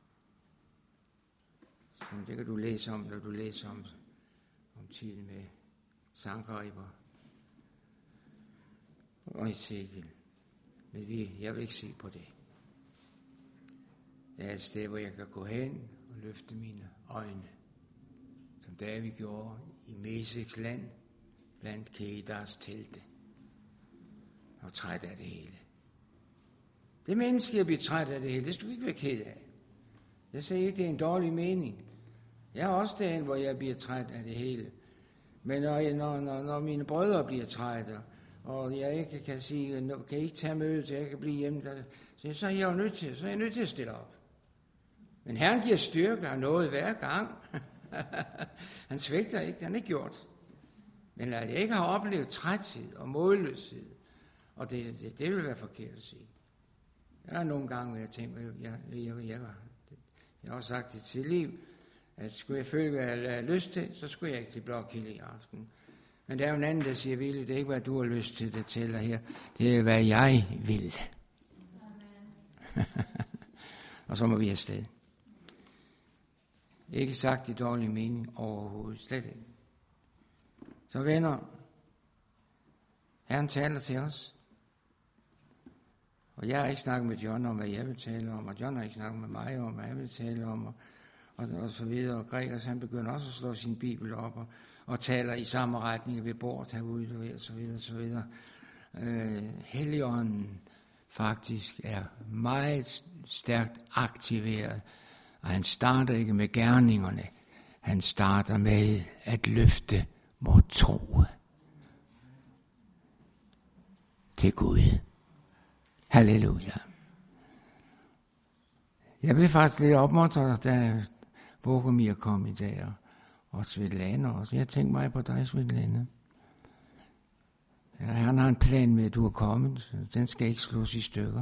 Så det kan du læse om, når du læser om, om tiden med Sankeribber og Ezekiel. Men vi, jeg vil ikke se på det. Det er et sted, hvor jeg kan gå hen og løfte mine øjne. Som David gjorde i Meseks land, blandt Kedars telte. Og træt af det hele. Det menneske, jeg bliver træt af det hele, det skal du ikke være ked af. Jeg siger ikke, det er en dårlig mening. Jeg er også derhen, hvor jeg bliver træt af det hele. Men når, jeg, når, når, når mine brødre bliver trætte, og jeg ikke kan sige, kan I ikke tage mødet, så jeg kan blive hjemme, der, så, så er jeg jo nødt til, så er jeg nødt til at stille op. Men Herren giver styrke og noget hver gang. Han svigter ikke, det har han ikke gjort. Men at jeg ikke har oplevet træthed og modløshed, og det, det, det vil være forkert at sige. Jeg har nogle gange, hvor jeg tænker, jeg, jeg, jeg, jeg, jeg har også sagt det til liv, at skulle jeg føle, hvad jeg har lyst til, så skulle jeg ikke til Blåkilde i aften. Men der er jo en anden, der siger, Ville, det er ikke, hvad du har lyst til, det tæller her. Det er, hvad jeg vil. Og så må vi afsted. Ikke sagt i dårlig mening overhovedet, slet ikke. Så venner, Herren taler til os. Og jeg har ikke snakket med John om, hvad jeg vil tale om, og John har ikke snakket med mig om, hvad jeg vil tale om, og, og, og så videre. Og Gregers, han begynder også at slå sin bibel op, og, og taler i samme retning ved bordet herude, og så videre, og så videre. Øh, Helligånden faktisk er meget stærkt aktiveret, og han starter ikke med gerningerne, han starter med at løfte vor tro til Gud. Halleluja. Jeg blev faktisk lidt opmuntret, da Bogomir kom i dag, og Svetlana også. Jeg tænkte mig på dig, Svetlana. Ja, han har en plan med, at du er kommet. Den skal ikke slås i stykker.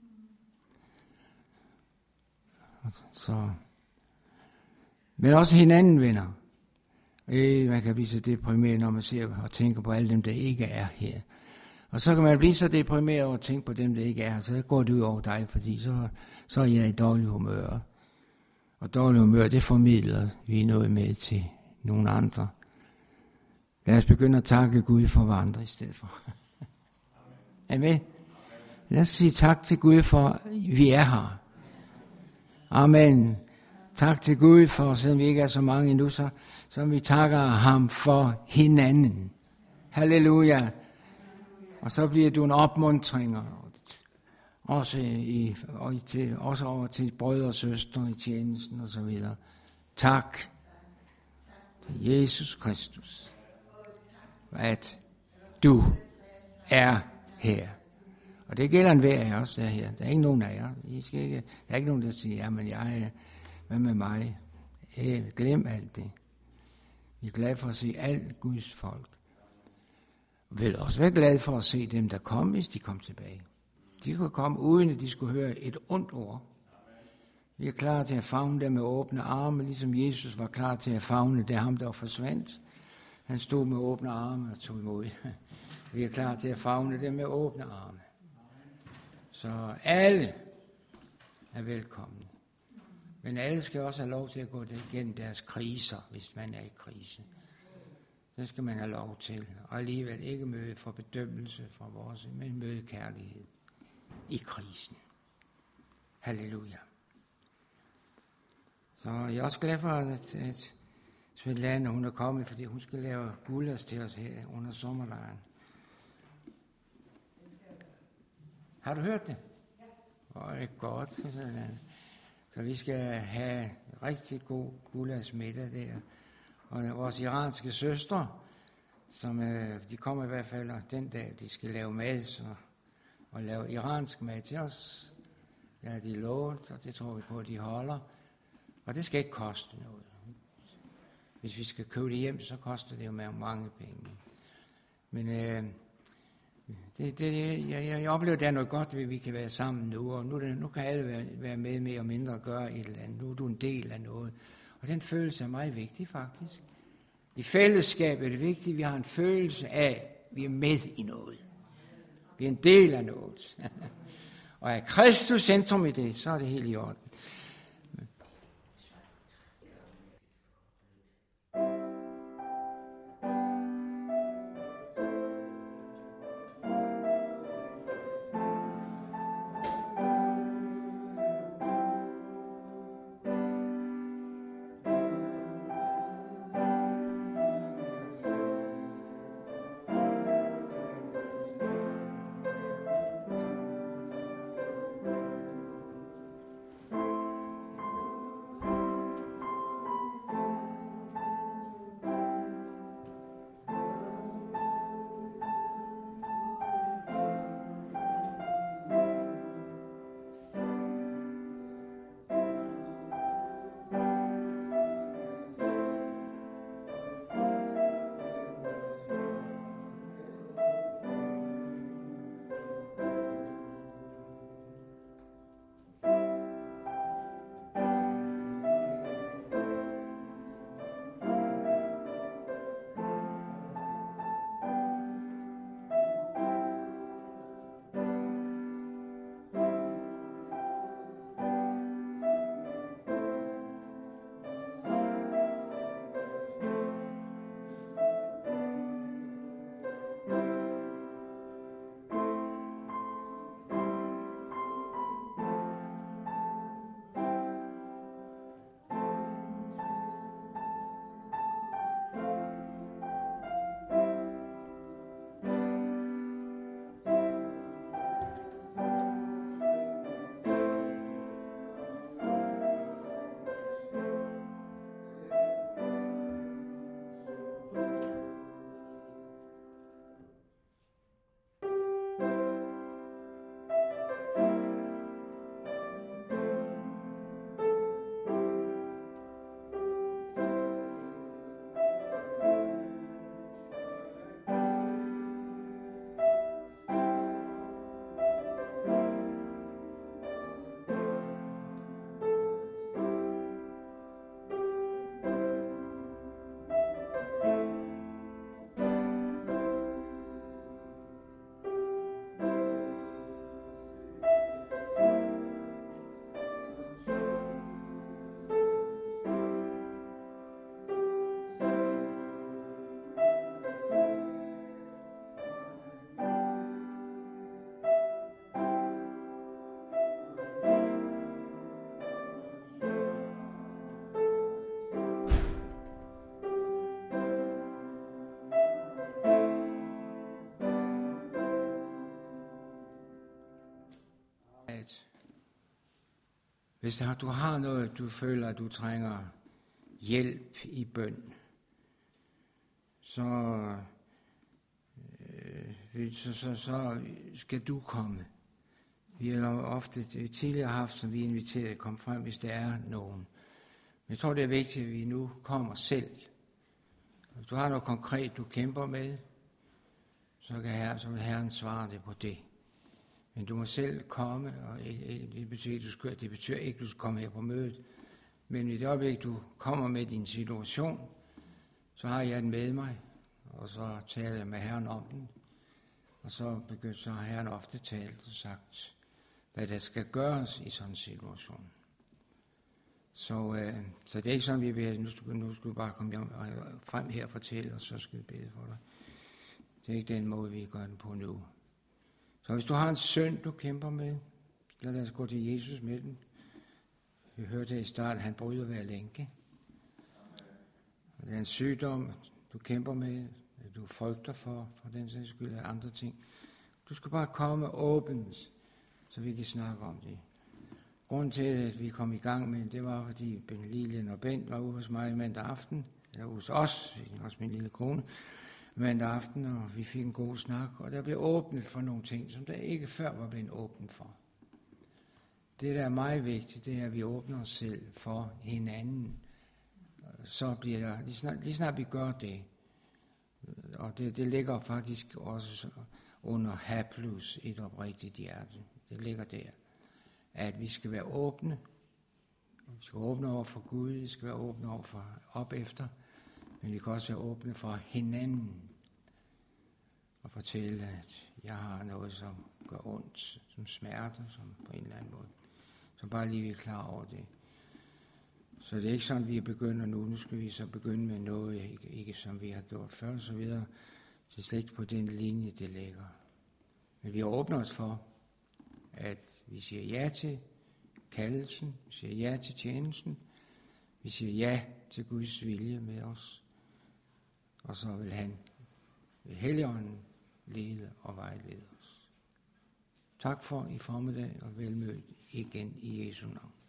Så. Men også hinanden, venner. Øh, man kan blive så deprimeret, når man ser og tænker på alle dem, der ikke er her. Og så kan man blive så deprimeret over at tænke på dem, der ikke er her. Så går det ud over dig, fordi så, så er jeg i dårlig humør. Og dårlig humør, det formidler vi noget med til nogle andre. Lad os begynde at takke Gud for hverandre i stedet for. Amen. Lad os sige tak til Gud for, at vi er her. Amen. Tak til Gud for, selvom vi ikke er så mange endnu, så, så vi takker ham for hinanden. Halleluja. Og så bliver du en opmuntring, også, i, og til, også over til brødre og søstre i tjenesten og så videre. Tak til Jesus Kristus, at du er her. Og det gælder en hver af os, der er her. Der er ikke nogen af jer. I skal ikke, der er ikke nogen, der siger, ja, men jeg er, hvad med mig? Æh, glem alt det. Vi er glade for at se alt Guds folk. Vi vil også være glade for at se dem, der kom, hvis de kom tilbage. De kunne komme, uden at de skulle høre et ondt ord. Vi er klar til at favne dem med åbne arme, ligesom Jesus var klar til at favne det ham, der var forsvandt. Han stod med åbne arme og tog imod. Vi er klar til at favne dem med åbne arme. Så alle er velkomne. Men alle skal også have lov til at gå igennem deres kriser, hvis man er i krise. Det skal man have lov til. Og alligevel ikke møde for bedømmelse fra vores, men møde kærlighed i krisen. Halleluja. Så jeg er også glad for, at, at Svetlana, hun er kommet, fordi hun skal lave gulas til os her under sommerlejren. Har du hørt det? Ja. Hvor er det godt. Så vi skal have rigtig god gulas middag der. Og vores iranske søstre, som øh, de kommer i hvert fald den dag, de skal lave mad, så, og lave iransk mad til os. Det har de lovet, og det tror vi på, at de holder. Og det skal ikke koste noget. Hvis vi skal købe det hjem, så koster det jo mange penge. Men øh, det, det, jeg, jeg oplever, at der er noget godt ved, at vi kan være sammen nu, og nu, nu kan alle være, være med mere og mindre og gøre et eller andet. Nu er du en del af noget. Og den følelse er meget vigtig, faktisk. I fællesskabet er det vigtigt, at vi har en følelse af, at vi er med i noget. Vi er en del af noget. Og er Kristus centrum i det, så er det helt i orden. Hvis du har noget, du føler, at du trænger hjælp i bøn, så, øh, så, så, så skal du komme. Vi har ofte tidligere haft, som vi inviterer, at komme frem, hvis der er nogen. Men jeg tror, det er vigtigt, at vi nu kommer selv. Hvis du har noget konkret, du kæmper med, så kan Herren, så vil Herren svare det på det. Men du må selv komme, og det betyder ikke, du skal, det betyder ikke, at du skal komme her på mødet. Men i det øjeblik, du kommer med din situation, så har jeg den med mig, og så taler jeg med Herren om den. Og så, begynder, så har Herren ofte talt og sagt, hvad der skal gøres i sådan en situation. Så, øh, så det er ikke sådan, vi vil, nu skal, nu skal du bare komme frem her og fortælle, og så skal vi bede for dig. Det er ikke den måde, vi gør det på nu. Så hvis du har en synd, du kæmper med, så lad os gå til Jesus med den. Vi hørte i starten, han bryder hver lænke. Og det er en sygdom, du kæmper med, du frygter for, for den sags skyld af andre ting. Du skal bare komme åbent, så vi kan snakke om det. Grunden til, at vi kom i gang med det, var, fordi Ben Lilien og Bent var ude hos mig mandag aften, eller hos os, hos min lille kone. mandag aften, og vi fik en god snak, og der blev åbnet for nogle ting, som der ikke før var blevet åbnet for. Det, der er meget vigtigt, det er, at vi åbner os selv for hinanden. Så bliver der, lige snart, lige snart vi gør det, og det, det ligger faktisk også under H plus et oprigtigt hjerte. Det ligger der, at vi skal være åbne. Vi skal være åbne over for Gud, vi skal være åbne over for op efter, men vi kan også være åbne for hinanden. Og fortælle, at jeg har noget, som gør ondt, som smerter, som på en eller anden måde. Så bare lige vi er klar over det. Så det er ikke sådan, at vi begynder nu. Nu skal vi så begynde med noget, ikke, ikke som vi har gjort før, så videre. Det er slet ikke på den linje, det ligger. Men vi åbner os for, at vi siger ja til kaldelsen, vi siger ja til tjenesten, vi siger ja til Guds vilje med os. Og så vil han ved Helligånden lede og vejlede os. Tak for i formiddag og velmødt igen i Jesu navn.